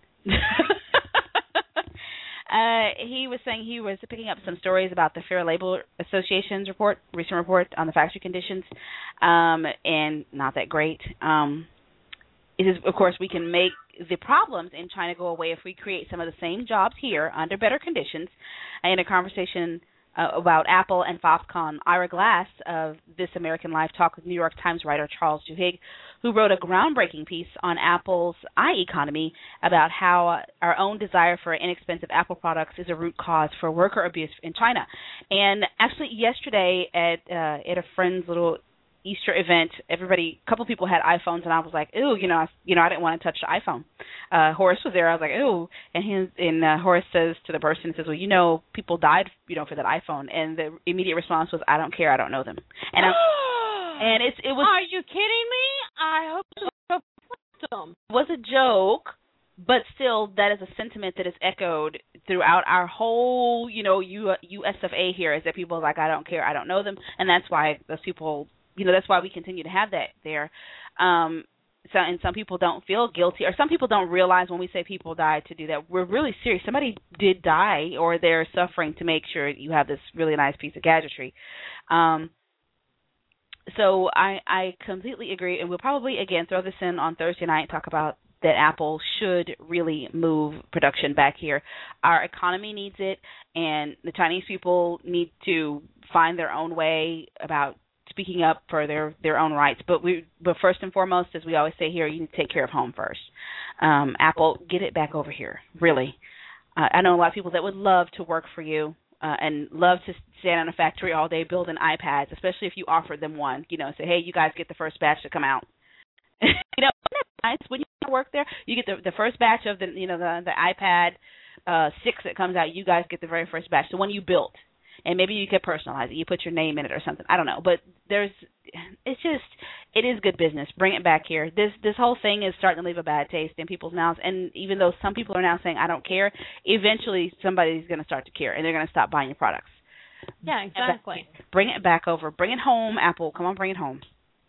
Uh, he was saying he was picking up some stories about the Fair Labor Association's report, recent report on the factory conditions, um, and not that great. Um, it is, of course, we can make the problems in China go away if we create some of the same jobs here under better conditions. In a conversation uh, about Apple and Foxconn, Ira Glass of This American Life talked with New York Times writer Charles Duhigg, who wrote a groundbreaking piece on Apple's iEconomy about how our own desire for inexpensive Apple products is a root cause for worker abuse in China. And actually, yesterday at uh, at a friend's little Easter event, everybody, a couple people had iPhones, and I was like, ooh, you know, I, you know, I didn't want to touch the iPhone. Uh, Horace was there. I was like, ooh, and he, and uh, Horace says to the person, says, well, you know, people died, you know, for that iPhone, and the immediate response was, I don't care, I don't know them, and I, and it's it was. Are you kidding me? I hope so. It was a joke, but still, that is a sentiment that is echoed throughout our whole, you know, U, U S of A here, is that people are like, I don't care, I don't know them, and that's why those people. You know, that's why we continue to have that there. Um, so, and some people don't feel guilty, or some people don't realize when we say people died to do that. We're really serious. Somebody did die, or they're suffering to make sure you have this really nice piece of gadgetry. Um, so I, I completely agree, and we'll probably, again, throw this in on Thursday night and talk about that Apple should really move production back here. Our economy needs it, and the Chinese people need to find their own way about speaking up for their, their own rights. But we, but first and foremost, as we always say here, you need to take care of home first. Um, Apple, get it back over here, really. Uh, I know a lot of people that would love to work for you uh, and love to stand in a factory all day building iPads, especially if you offered them one. You know, say, hey, you guys get the first batch to come out. you know, isn't that nice? When you work there, you get the, the first batch of the, you know, the, the iPad uh, six that comes out. You guys get the very first batch, the one you built. And maybe you could personalize it. You put your name in it or something. I don't know. But there's, it's just, it is good business. Bring it back here. This this whole thing is starting to leave a bad taste in people's mouths. And even though some people are now saying, I don't care, eventually somebody's going to start to care, and they're going to stop buying your products. Yeah, exactly. Bring it back over. Bring it home, Apple. Come on, bring it home.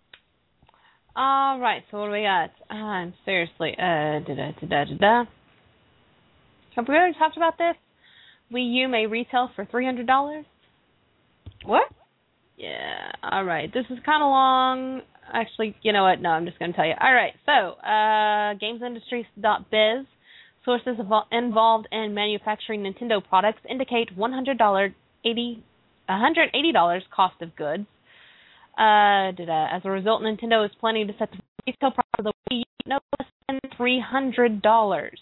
All right. So what do we got? I'm uh, seriously. Uh, da da da da da. Have we already talked about this? Wii U may retail for three hundred dollars. What? Yeah. All right. This is kind of long. Actually, you know what? No, I'm just going to tell you. All right. So, uh, gamesindustry dot biz sources involved in manufacturing Nintendo products indicate one hundred eighty dollars cost of goods. Uh, as a result, Nintendo is planning to set the retail price of the Wii U no less than three hundred dollars.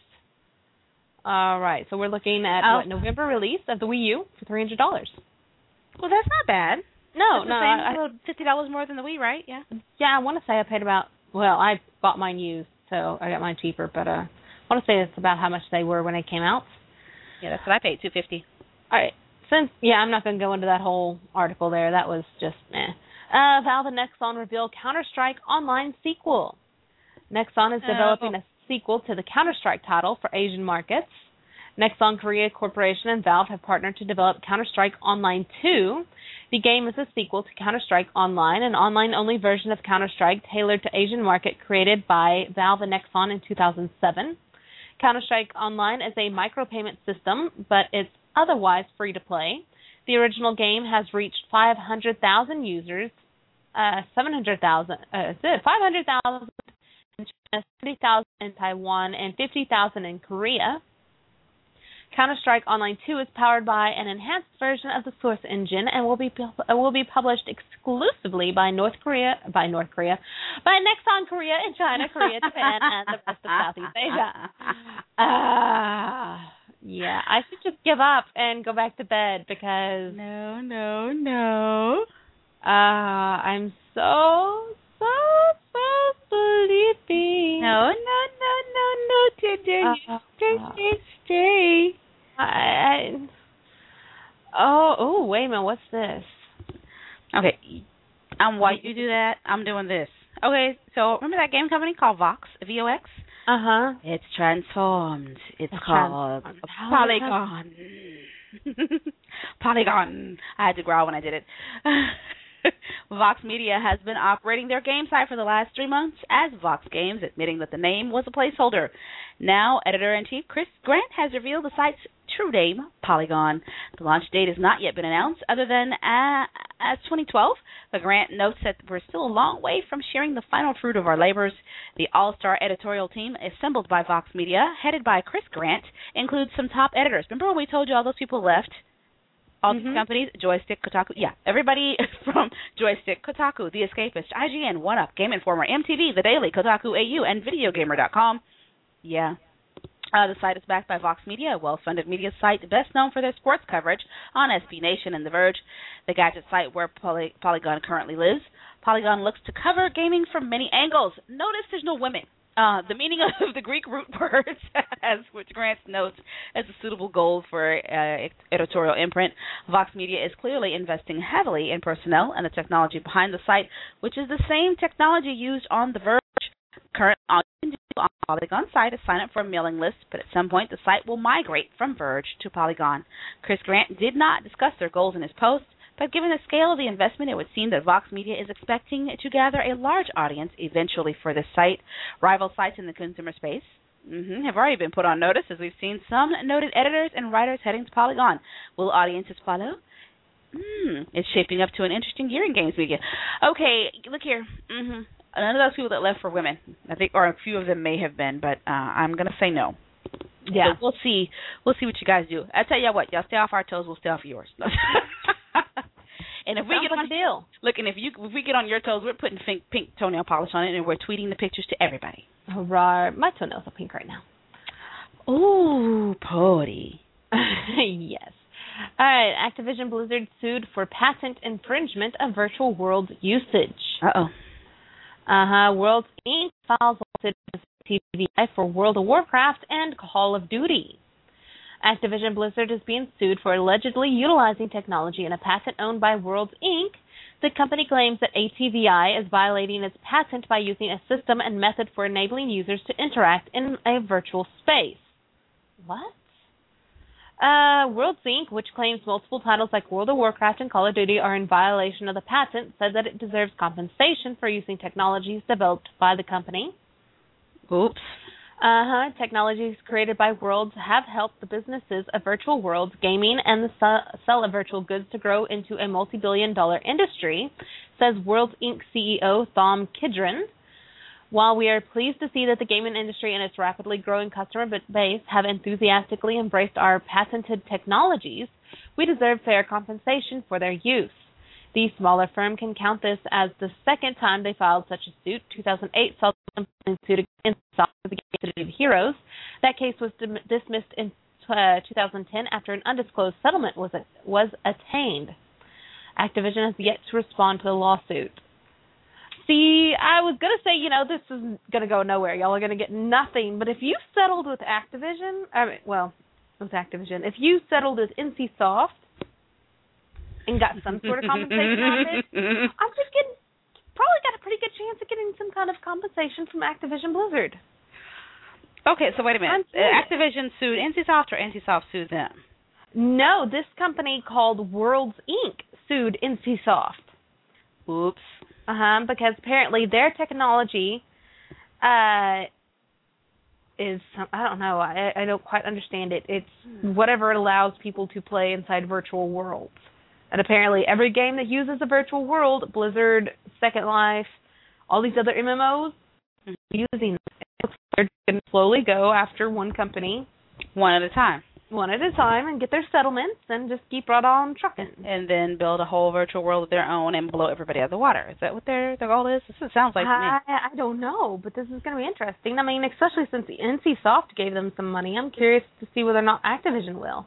All right, so we're looking at oh. what, November release of the Wii U for three hundred dollars. Well, that's not bad. No, that's no, the I, same, fifty dollars more than the Wii, right? Yeah. Yeah, I want to say I paid about. Well, I bought mine used, so I got mine cheaper. But uh, I want to say it's about how much they were when they came out. Yeah, that's what I paid, two fifty. All right, since yeah, I'm not going to go into that whole article there. That was just eh. Uh, Valve and Nexon reveal Counter-Strike Online sequel. Nexon is developing oh. a sequel to the Counter-Strike title for Asian markets. Nexon Korea Corporation and Valve have partnered to develop Counter-Strike Online two. The game is a sequel to Counter-Strike Online, an online-only version of Counter-Strike tailored to Asian market created by Valve and Nexon in two thousand seven. Counter-Strike Online is a micropayment system, but it's otherwise free to play. The original game has reached five hundred thousand users, uh, seven hundred thousand, uh, five hundred thousand in China, seventy thousand in Taiwan, and fifty thousand in Korea. Counter-Strike Online two is powered by an enhanced version of the Source engine and will be will be published exclusively by North Korea, by North Korea, by Nexon Korea and China, Korea, Japan, and the rest of Southeast Asia. Uh, yeah, I should just give up and go back to bed because no, no, no. Uh, I'm so so so sleepy. No, no, no, no, no, today. Uh, stay, stay, stay. I, I oh oh wait a minute, what's this? Okay, um, while you do that, I'm doing this. Okay, so remember that game company called Vox, V O X? Uh huh. It's transformed. It's, it's called transformed. Polygon. Polygon. I had to growl when I did it. Vox Media has been operating their game site for the last three months as Vox Games, admitting that the name was a placeholder. Now, editor-in-chief Chris Grant has revealed the site's true name, Polygon. The launch date has not yet been announced, other than uh, as twenty twelve. But Grant notes that we're still a long way from sharing the final fruit of our labors. The all-star editorial team assembled by Vox Media, headed by Chris Grant, includes some top editors. Remember when we told you all those people left? All these mm-hmm. companies, Joystick, Kotaku, yeah, everybody from Joystick, Kotaku, The Escapist, I G N, OneUp, Game Informer, M T V, The Daily, Kotaku A U, and Video Gamer dot com. Yeah. Uh, the site is backed by Vox Media, a well-funded media site best known for their sports coverage on S B Nation and The Verge, the gadget site where Poly- Polygon currently lives. Polygon looks to cover gaming from many angles. Notice there's no women. Uh, the meaning of the Greek root words, as which Grant notes as a suitable goal for uh, editorial imprint. Vox Media is clearly investing heavily in personnel and the technology behind the site, which is the same technology used on The Verge. Current on the Polygon site is sign up for a mailing list, but at some point the site will migrate from Verge to Polygon. Chris Grant did not discuss their goals in his post, but given the scale of the investment, it would seem that Vox Media is expecting to gather a large audience eventually for this site. Rival sites in the consumer space mm-hmm, have already been put on notice, as we've seen some noted editors and writers heading to Polygon. Will audiences follow? Hmm, it's shaping up to an interesting year in games media. Okay, look here. Mm-hmm. None of those people that left were women, I think, or a few of them may have been, but uh, I'm going to say no. Yeah, so we'll see. We'll see what you guys do. I tell you what, y'all stay off our toes, we'll stay off yours. And if we Sounds get like on a deal, look, and if you if we get on your toes, we're putting pink, pink toenail polish on it, and we're tweeting the pictures to everybody. Hurrah! My toenails are pink right now. Ooh, potty. Yes. All right. Activision Blizzard sued for patent infringement of virtual world usage. Uh oh. Uh huh. Worlds Incorporated files lawsuit against T V I for World of Warcraft and Call of Duty. Activision Blizzard is being sued for allegedly utilizing technology in a patent owned by Worlds Incorporated. The company claims that A T V I is violating its patent by using a system and method for enabling users to interact in a virtual space. What? Uh, Worlds Incorporated, which claims multiple titles like World of Warcraft and Call of Duty are in violation of the patent, said that it deserves compensation for using technologies developed by the company. Oops. Uh-huh. Technologies created by Worlds have helped the businesses of virtual worlds, gaming, and the sale of virtual goods to grow into a multi-billion dollar industry, says Worlds Incorporated C E O Thom Kidron. While we are pleased to see that the gaming industry and its rapidly growing customer base have enthusiastically embraced our patented technologies, we deserve fair compensation for their use. The smaller firm can count this as the second time they filed such a suit. two thousand eight saw them filing suit against the game City of Heroes. That case was dim- dismissed in uh, two thousand ten after an undisclosed settlement was a- was attained. Activision has yet to respond to the lawsuit. See, I was going to say, you know, this is going to go nowhere. Y'all are going to get nothing. But if you settled with Activision, I mean, well, with Activision, if you settled with N C Soft and got some sort of compensation out of it, I'm thinking probably got a pretty good chance of getting some kind of compensation from Activision Blizzard. Okay, so wait a minute. Uh, Activision sued NCSoft or NCSoft sued them? No, this company called Worlds Incorporated sued NCSoft. Oops. Uh-huh, because apparently their technology uh, is, I don't know, I, I don't quite understand it. It's whatever it allows people to play inside virtual worlds. And apparently every game that uses a virtual world, Blizzard, Second Life, all these other M M Os, mm-hmm. using it. They're going to slowly go after one company. One at a time. One at a time and get their settlements and just keep right on trucking. And then build a whole virtual world of their own and blow everybody out of the water. Is that what their, their goal is? This is, sounds like I, to me. I don't know, but this is going to be interesting. I mean, especially since the NCSoft gave them some money. I'm curious to see whether or not Activision will.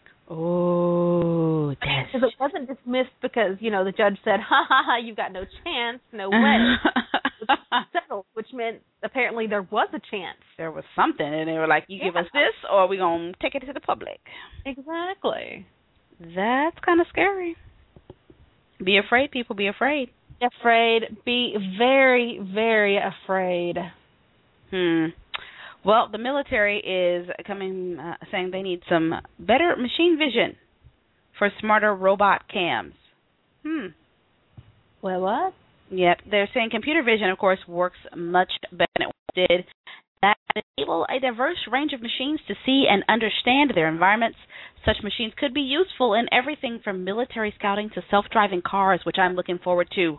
Oh, that's... Because it wasn't dismissed because, you know, the judge said, ha, ha, ha, you've got no chance, no way. Settled, which meant apparently there was a chance. There was something, and they were like, you yeah. give us this, or we're going to take it to the public. Exactly. That's kind of scary. Be afraid, people, be afraid. Be afraid. Be very, very afraid. Hmm. Well, the military is coming, uh, saying they need some better machine vision for smarter robot cams. Hmm. Well, what? Yep. They're saying computer vision, of course, works much better than it did. That enable a diverse range of machines to see and understand their environments. Such machines could be useful in everything from military scouting to self-driving cars, which I'm looking forward to.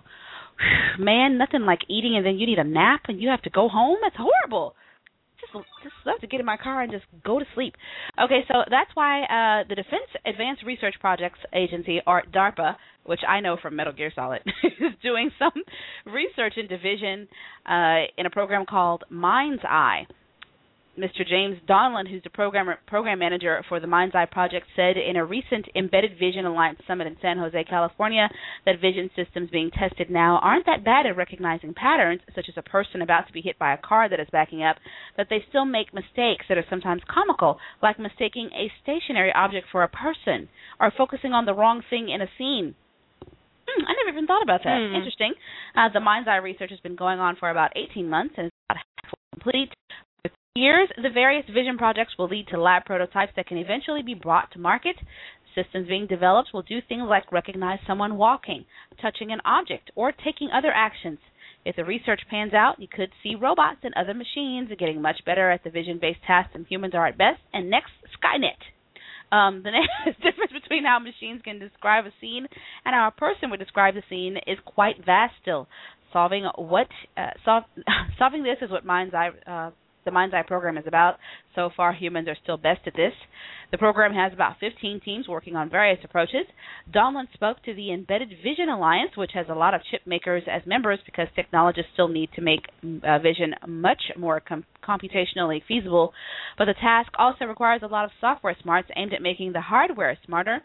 Man, nothing like eating and then you need a nap and you have to go home. That's horrible. Just, just love to get in my car and just go to sleep. Okay, so that's why uh, the Defense Advanced Research Projects Agency, or DARPA, which I know from Metal Gear Solid, is doing some research into vision uh, in a program called Mind's Eye. Mister James Donlan, who's the programmer, program manager for the Mind's Eye project, said in a recent Embedded Vision Alliance summit in San Jose, California, that vision systems being tested now aren't that bad at recognizing patterns, such as a person about to be hit by a car that is backing up, but they still make mistakes that are sometimes comical, like mistaking a stationary object for a person or focusing on the wrong thing in a scene. Hmm, I never even thought about that. Mm. Interesting. Uh, the Mind's Eye research has been going on for about eighteen months and is about halfway complete. Years, the various vision projects will lead to lab prototypes that can eventually be brought to market. Systems being developed will do things like recognize someone walking, touching an object, or taking other actions. If the research pans out, you could see robots and other machines getting much better at the vision-based tasks than humans are at best. And next, Skynet. Um, the difference between how machines can describe a scene and how a person would describe the scene is quite vast still. Solving what uh, sol- solving this is what Mind's Eye uh, the Mind's Eye program is about. So far, humans are still best at this. The program has about fifteen teams working on various approaches. Donlan spoke to the Embedded Vision Alliance, which has a lot of chip makers as members because technologists still need to make uh, vision much more com- computationally feasible. But the task also requires a lot of software smarts aimed at making the hardware smarter.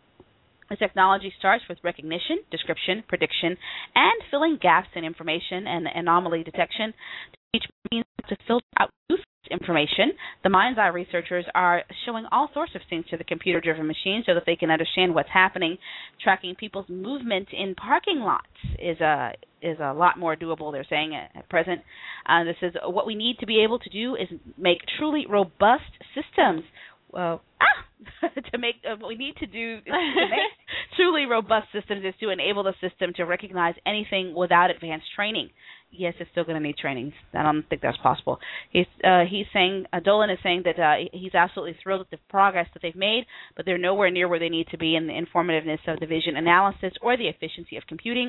The technology starts with recognition, description, prediction, and filling gaps in information and anomaly detection. Each means to filter out useless information. The Mind's Eye researchers are showing all sorts of things to the computer-driven machines so that they can understand what's happening. Tracking people's movement in parking lots is a is a lot more doable, they're saying at, at present. Uh, this is what we need to be able to do is make truly robust systems. Uh, ah, to make uh, what we need to do to make truly robust systems is to enable the system to recognize anything without advanced training. Yes, it's still going to need training. I don't think that's possible. He's uh, he's saying uh, Dolan is saying that uh, he's absolutely thrilled with the progress that they've made, but they're nowhere near where they need to be in the informativeness of the vision analysis or the efficiency of computing.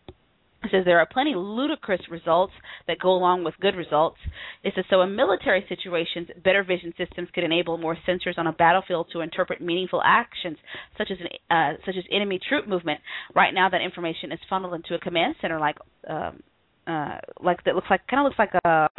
It says there are plenty of ludicrous results that go along with good results. It says so in military situations, better vision systems could enable more sensors on a battlefield to interpret meaningful actions, such as an, uh, such as enemy troop movement. Right now, that information is funneled into a command center, like um, uh, like that looks like kind of looks like a.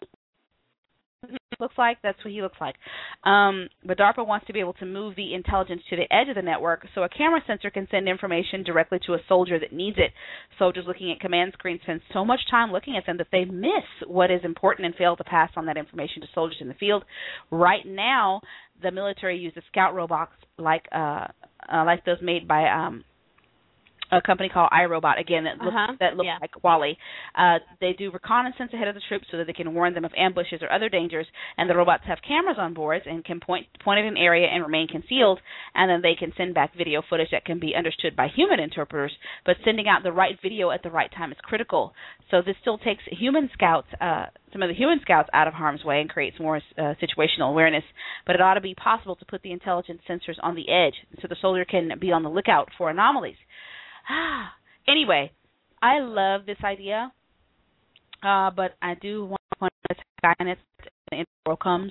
Looks like that's what he looks like. Um, but DARPA wants to be able to move the intelligence to the edge of the network so a camera sensor can send information directly to a soldier that needs it. Soldiers looking at command screens spend so much time looking at them that they miss what is important and fail to pass on that information to soldiers in the field. Right now, the military uses scout robots like uh, uh, like those made by um, a company called iRobot, again, that looks, Uh-huh. that looks Yeah. like Wall-E. Uh, they do reconnaissance ahead of the troops so that they can warn them of ambushes or other dangers, and the robots have cameras on board and can point, point at an area and remain concealed, and then they can send back video footage that can be understood by human interpreters, but sending out the right video at the right time is critical. So this still takes human scouts, uh, some of the human scouts out of harm's way and creates more uh, situational awareness, but it ought to be possible to put the intelligence sensors on the edge so the soldier can be on the lookout for anomalies. Anyway, I love this idea, uh, but I do want to point out that Skynet in the world comes.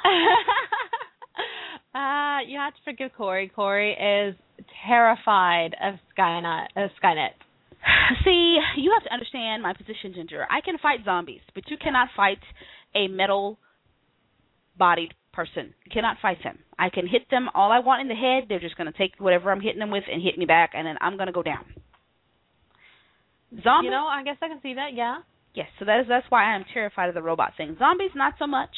uh, you have to forgive Corey. Corey is terrified of Skynet. Of Skynet. See, you have to understand my position, Ginger. I can fight zombies, but you cannot fight a metal-bodied person. You cannot fight them. I can hit them all I want in the head. They're just going to take whatever I'm hitting them with and hit me back, and then I'm going to go down. Zombies? You know, I guess I can see that, yeah. Yes, so that is, that's why I'm terrified of the robot thing. Zombies, not so much.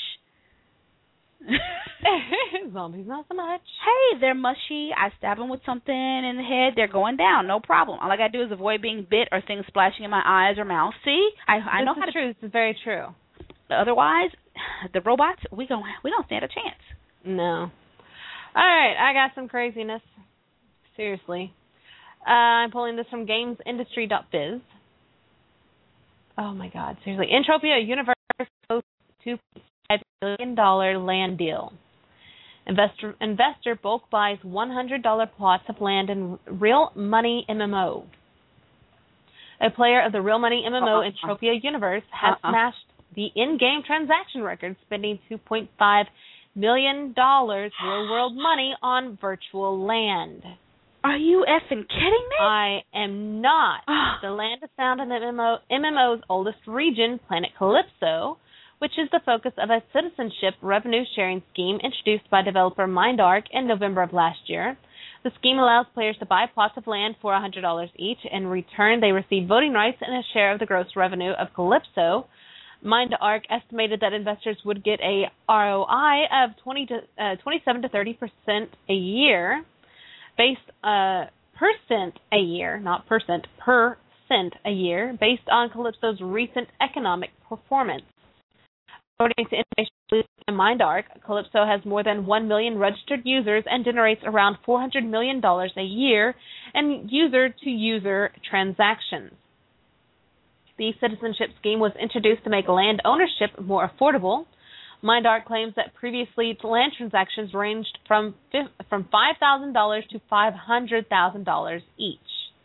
Zombies, not so much. Hey, they're mushy. I stab them with something in the head. They're going down. No problem. All I got to do is avoid being bit or things splashing in my eyes or mouth. See? I, I this know is how to... true. This is very true. Otherwise, the robots, we don't, we don't stand a chance. No. All right, I got some craziness. Seriously. Uh, I'm pulling this from games industry dot biz. Oh, my God. Seriously. Entropia Universe posts two point five billion dollars land deal. Investor investor bulk buys one hundred dollars plots of land in Real Money M M O. A player of the Real Money M M O uh-uh. Entropia Universe has uh-uh. smashed the in-game transaction record, spending two point five million dollars real-world money on virtual land. Are you effing kidding me? I am not. The land is found in the M M O, M M O's oldest region, Planet Calypso, which is the focus of a citizenship revenue-sharing scheme introduced by developer MindArc in November of last year. The scheme allows players to buy plots of land for one hundred dollars each. In return, they receive voting rights and a share of the gross revenue of Calypso. MindArc estimated that investors would get a R O I of twenty to, uh, twenty-seven to thirty percent a year, based uh, percent a year, not percent, per cent a year, based on Calypso's recent economic performance. According to information from MindArc, Calypso has more than one million registered users and generates around four hundred million dollars a year in user-to-user transactions. The citizenship scheme was introduced to make land ownership more affordable. MindArc claims that previously land transactions ranged from from five thousand dollars to five hundred thousand dollars each.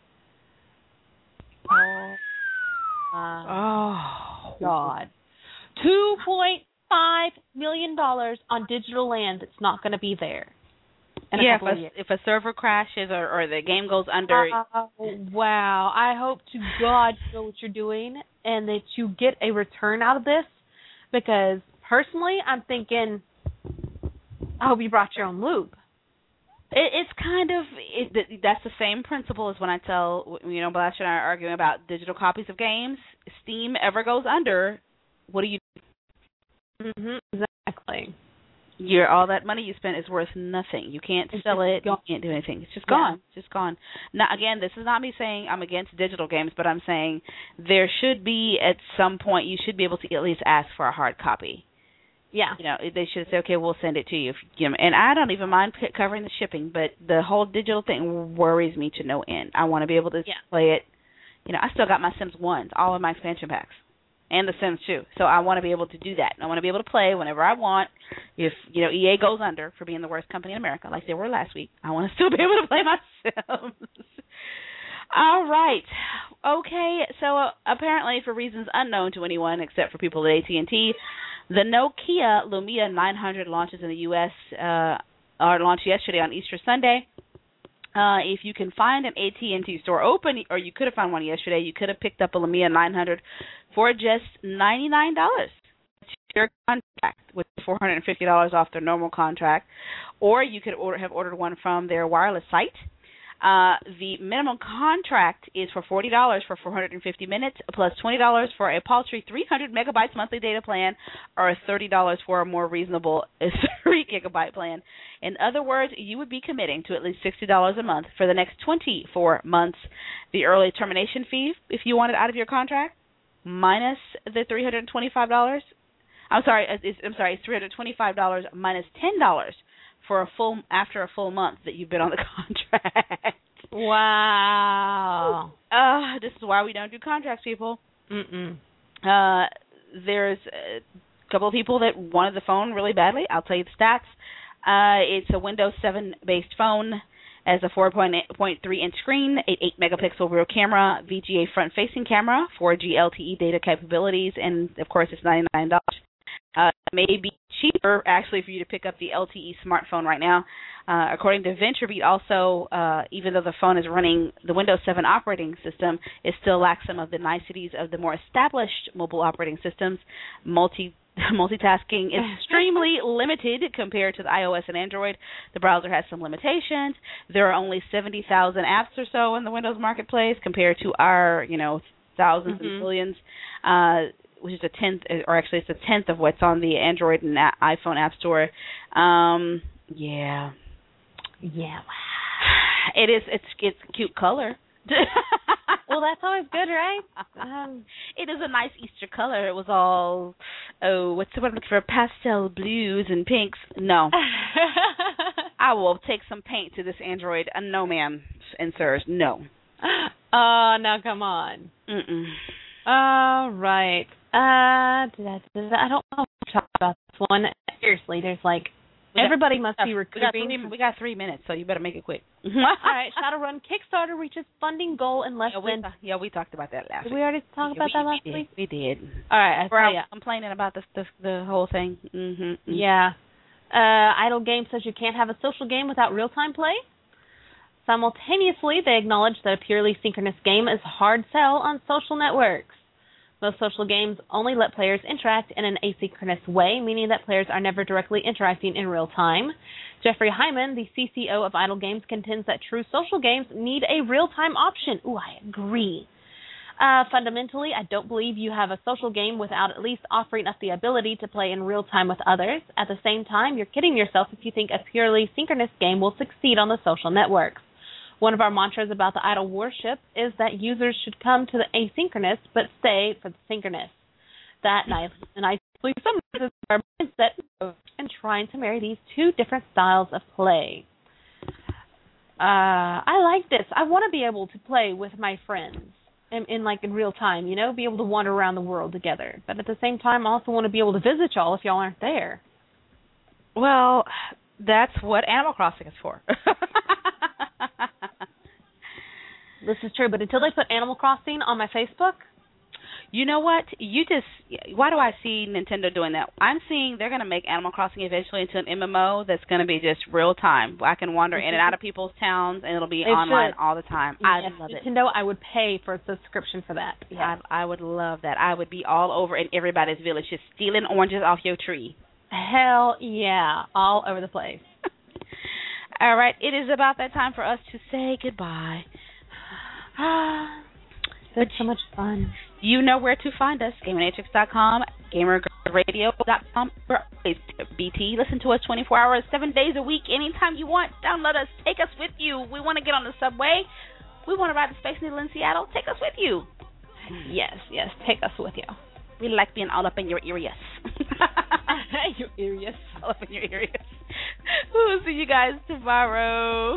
Oh, uh, oh, God. two point five million dollars on digital land that's not going to be there. In yeah, a couple if of a, years. if a server crashes or, or the game goes under. Oh, wow. I hope to God you know what you're doing and that you get a return out of this, because personally I'm thinking, I hope you brought your own lube. It, it's kind of, it, that's the same principle as when I tell, you know, Blash and I are arguing about digital copies of games. Steam ever goes under, what do you do? Mm-hmm, exactly. You're, all that money you spent is worth nothing. You can't It's sell it. Gone. You can't do anything. It's just Yeah. gone. It's just gone. Now, again, this is not me saying I'm against digital games, but I'm saying there should be, at some point, you should be able to at least ask for a hard copy. Yeah. You know, they should say, okay, we'll send it to you. If, you know, and I don't even mind c- covering the shipping, but the whole digital thing worries me to no end. I want to be able to Yeah. play it. You know, I still got my Sims ones, all of my expansion packs, and the Sims two. So I want to be able to do that. I want to be able to play whenever I want. If, you know, E A goes under for being the worst company in America, like they were last week, I want to still be able to play my Sims. All right. Okay, so uh, apparently for reasons unknown to anyone except for people at A T and T, the Nokia Lumia nine hundred launches in the U S uh, or launched yesterday on Easter Sunday. Uh, if you can find an A T and T store open, or you could have found one yesterday, you could have picked up a Lumia nine hundred for just ninety-nine dollars. Your contract with four hundred fifty dollars off their normal contract, or you could order, have ordered one from their wireless site. Uh, the minimum contract is for forty dollars for four hundred fifty minutes, plus twenty dollars for a paltry three hundred megabytes monthly data plan, or thirty dollars for a more reasonable three gigabyte plan. In other words, you would be committing to at least sixty dollars a month for the next twenty-four months. The early termination fee, if you want it out of your contract, minus the three hundred twenty-five dollars. I'm sorry, it's, I'm sorry, it's three hundred twenty-five dollars minus ten dollars for a full after a full month that you've been on the contract. Wow. Uh, this is why we don't do contracts, people. Mm-mm. Uh, there's a couple of people that wanted the phone really badly. I'll tell you the stats. Uh, it's a Windows seven based phone, has a four point three inch screen, eight megapixel rear camera, V G A front facing camera, four G L T E data capabilities, and of course it's ninety-nine dollars. Uh, it may be cheaper, actually, for you to pick up the L T E smartphone right now. Uh, according to VentureBeat, also, uh, even though the phone is running the Windows seven operating system, it still lacks some of the niceties of the more established mobile operating systems. Multi multitasking is extremely limited compared to the iOS and Android. The browser has some limitations. There are only seventy thousand apps or so in the Windows marketplace compared to our, you know, thousands mm-hmm. and billions. Uh, which is a tenth, or actually it's a tenth of what's on the Android and iPhone App Store. Um, yeah, yeah. It is. It's it's a cute color. Well, that's always good, right? Um, it is a nice Easter color. It was all, oh, what's the word I'm looking for? Pastel blues and pinks. No, I will take some paint to this Android. Uh, no, ma'am and sirs, no. Oh, now come on. Mm-mm. All right. Uh, I don't know if to talk about this one. Seriously, there's like, we everybody got, must be recouping. We got, three, we got three minutes, so you better make it quick. All right, Shadowrun Kickstarter reaches funding goal in less yeah, we, than... Yeah, we talked about that last did week. we already talk yeah, about we, that last we week? We did. All right, I tell ya. Complaining about the, the, the whole thing. Mm-hmm, mm-hmm. Yeah. Uh, Idle Game says you can't have a social game without real-time play. Simultaneously, they acknowledge that a purely synchronous game is a hard sell on social networks. Most social games only let players interact in an asynchronous way, meaning that players are never directly interacting in real time. Jeffrey Hyman, the C C O of Idle Games, contends that true social games need a real-time option. Ooh, I agree. Uh, fundamentally, I don't believe you have a social game without at least offering us the ability to play in real time with others. At the same time, you're kidding yourself if you think a purely synchronous game will succeed on the social networks. One of our mantras about the Idle worship is that users should come to the asynchronous but stay for the synchronous. That nicely summarizes our mindset in trying to marry these two different styles of play. Uh, I like this. I want to be able to play with my friends in, in like in real time, you know, be able to wander around the world together. But at the same time, I also want to be able to visit y'all if y'all aren't there. Well, that's what Animal Crossing is for. This is true, but until they put Animal Crossing on my Facebook... You know what? You just... Why do I see Nintendo doing that? I'm seeing they're going to make Animal Crossing eventually into an M M O that's going to be just real time. I can wander in and out of people's towns, and it'll be it online should. all the time. Yes, I love it. Nintendo, I would pay for a subscription for that. Yes. I, I would love that. I would be all over in everybody's village just stealing oranges off your tree. Hell yeah. All over the place. All right. It is about that time for us to say goodbye. It's been so much fun. You know where to find us, Gamernatrix dot com, Gamer Radio dot com, B T. Listen to us twenty-four hours, seven days a week, anytime you want. Download us. Take us with you. We want to get on the subway. We want to ride the Space Needle in Seattle. Take us with you. Yes, yes. Take us with you. We like being all up in your areas. Your areas. All up in your areas. We'll see you guys tomorrow.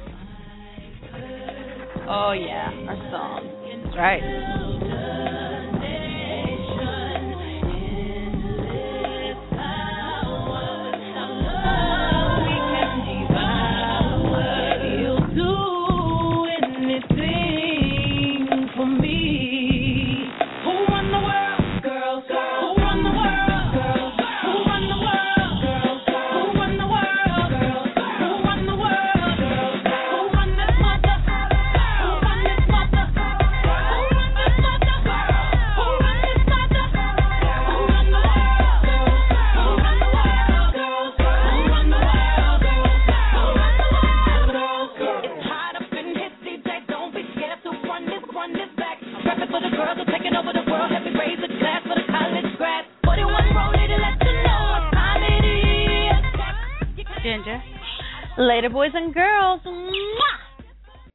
Oh, yeah, our song. That's right. Mother. Ginger. Later, boys and girls. Mwah!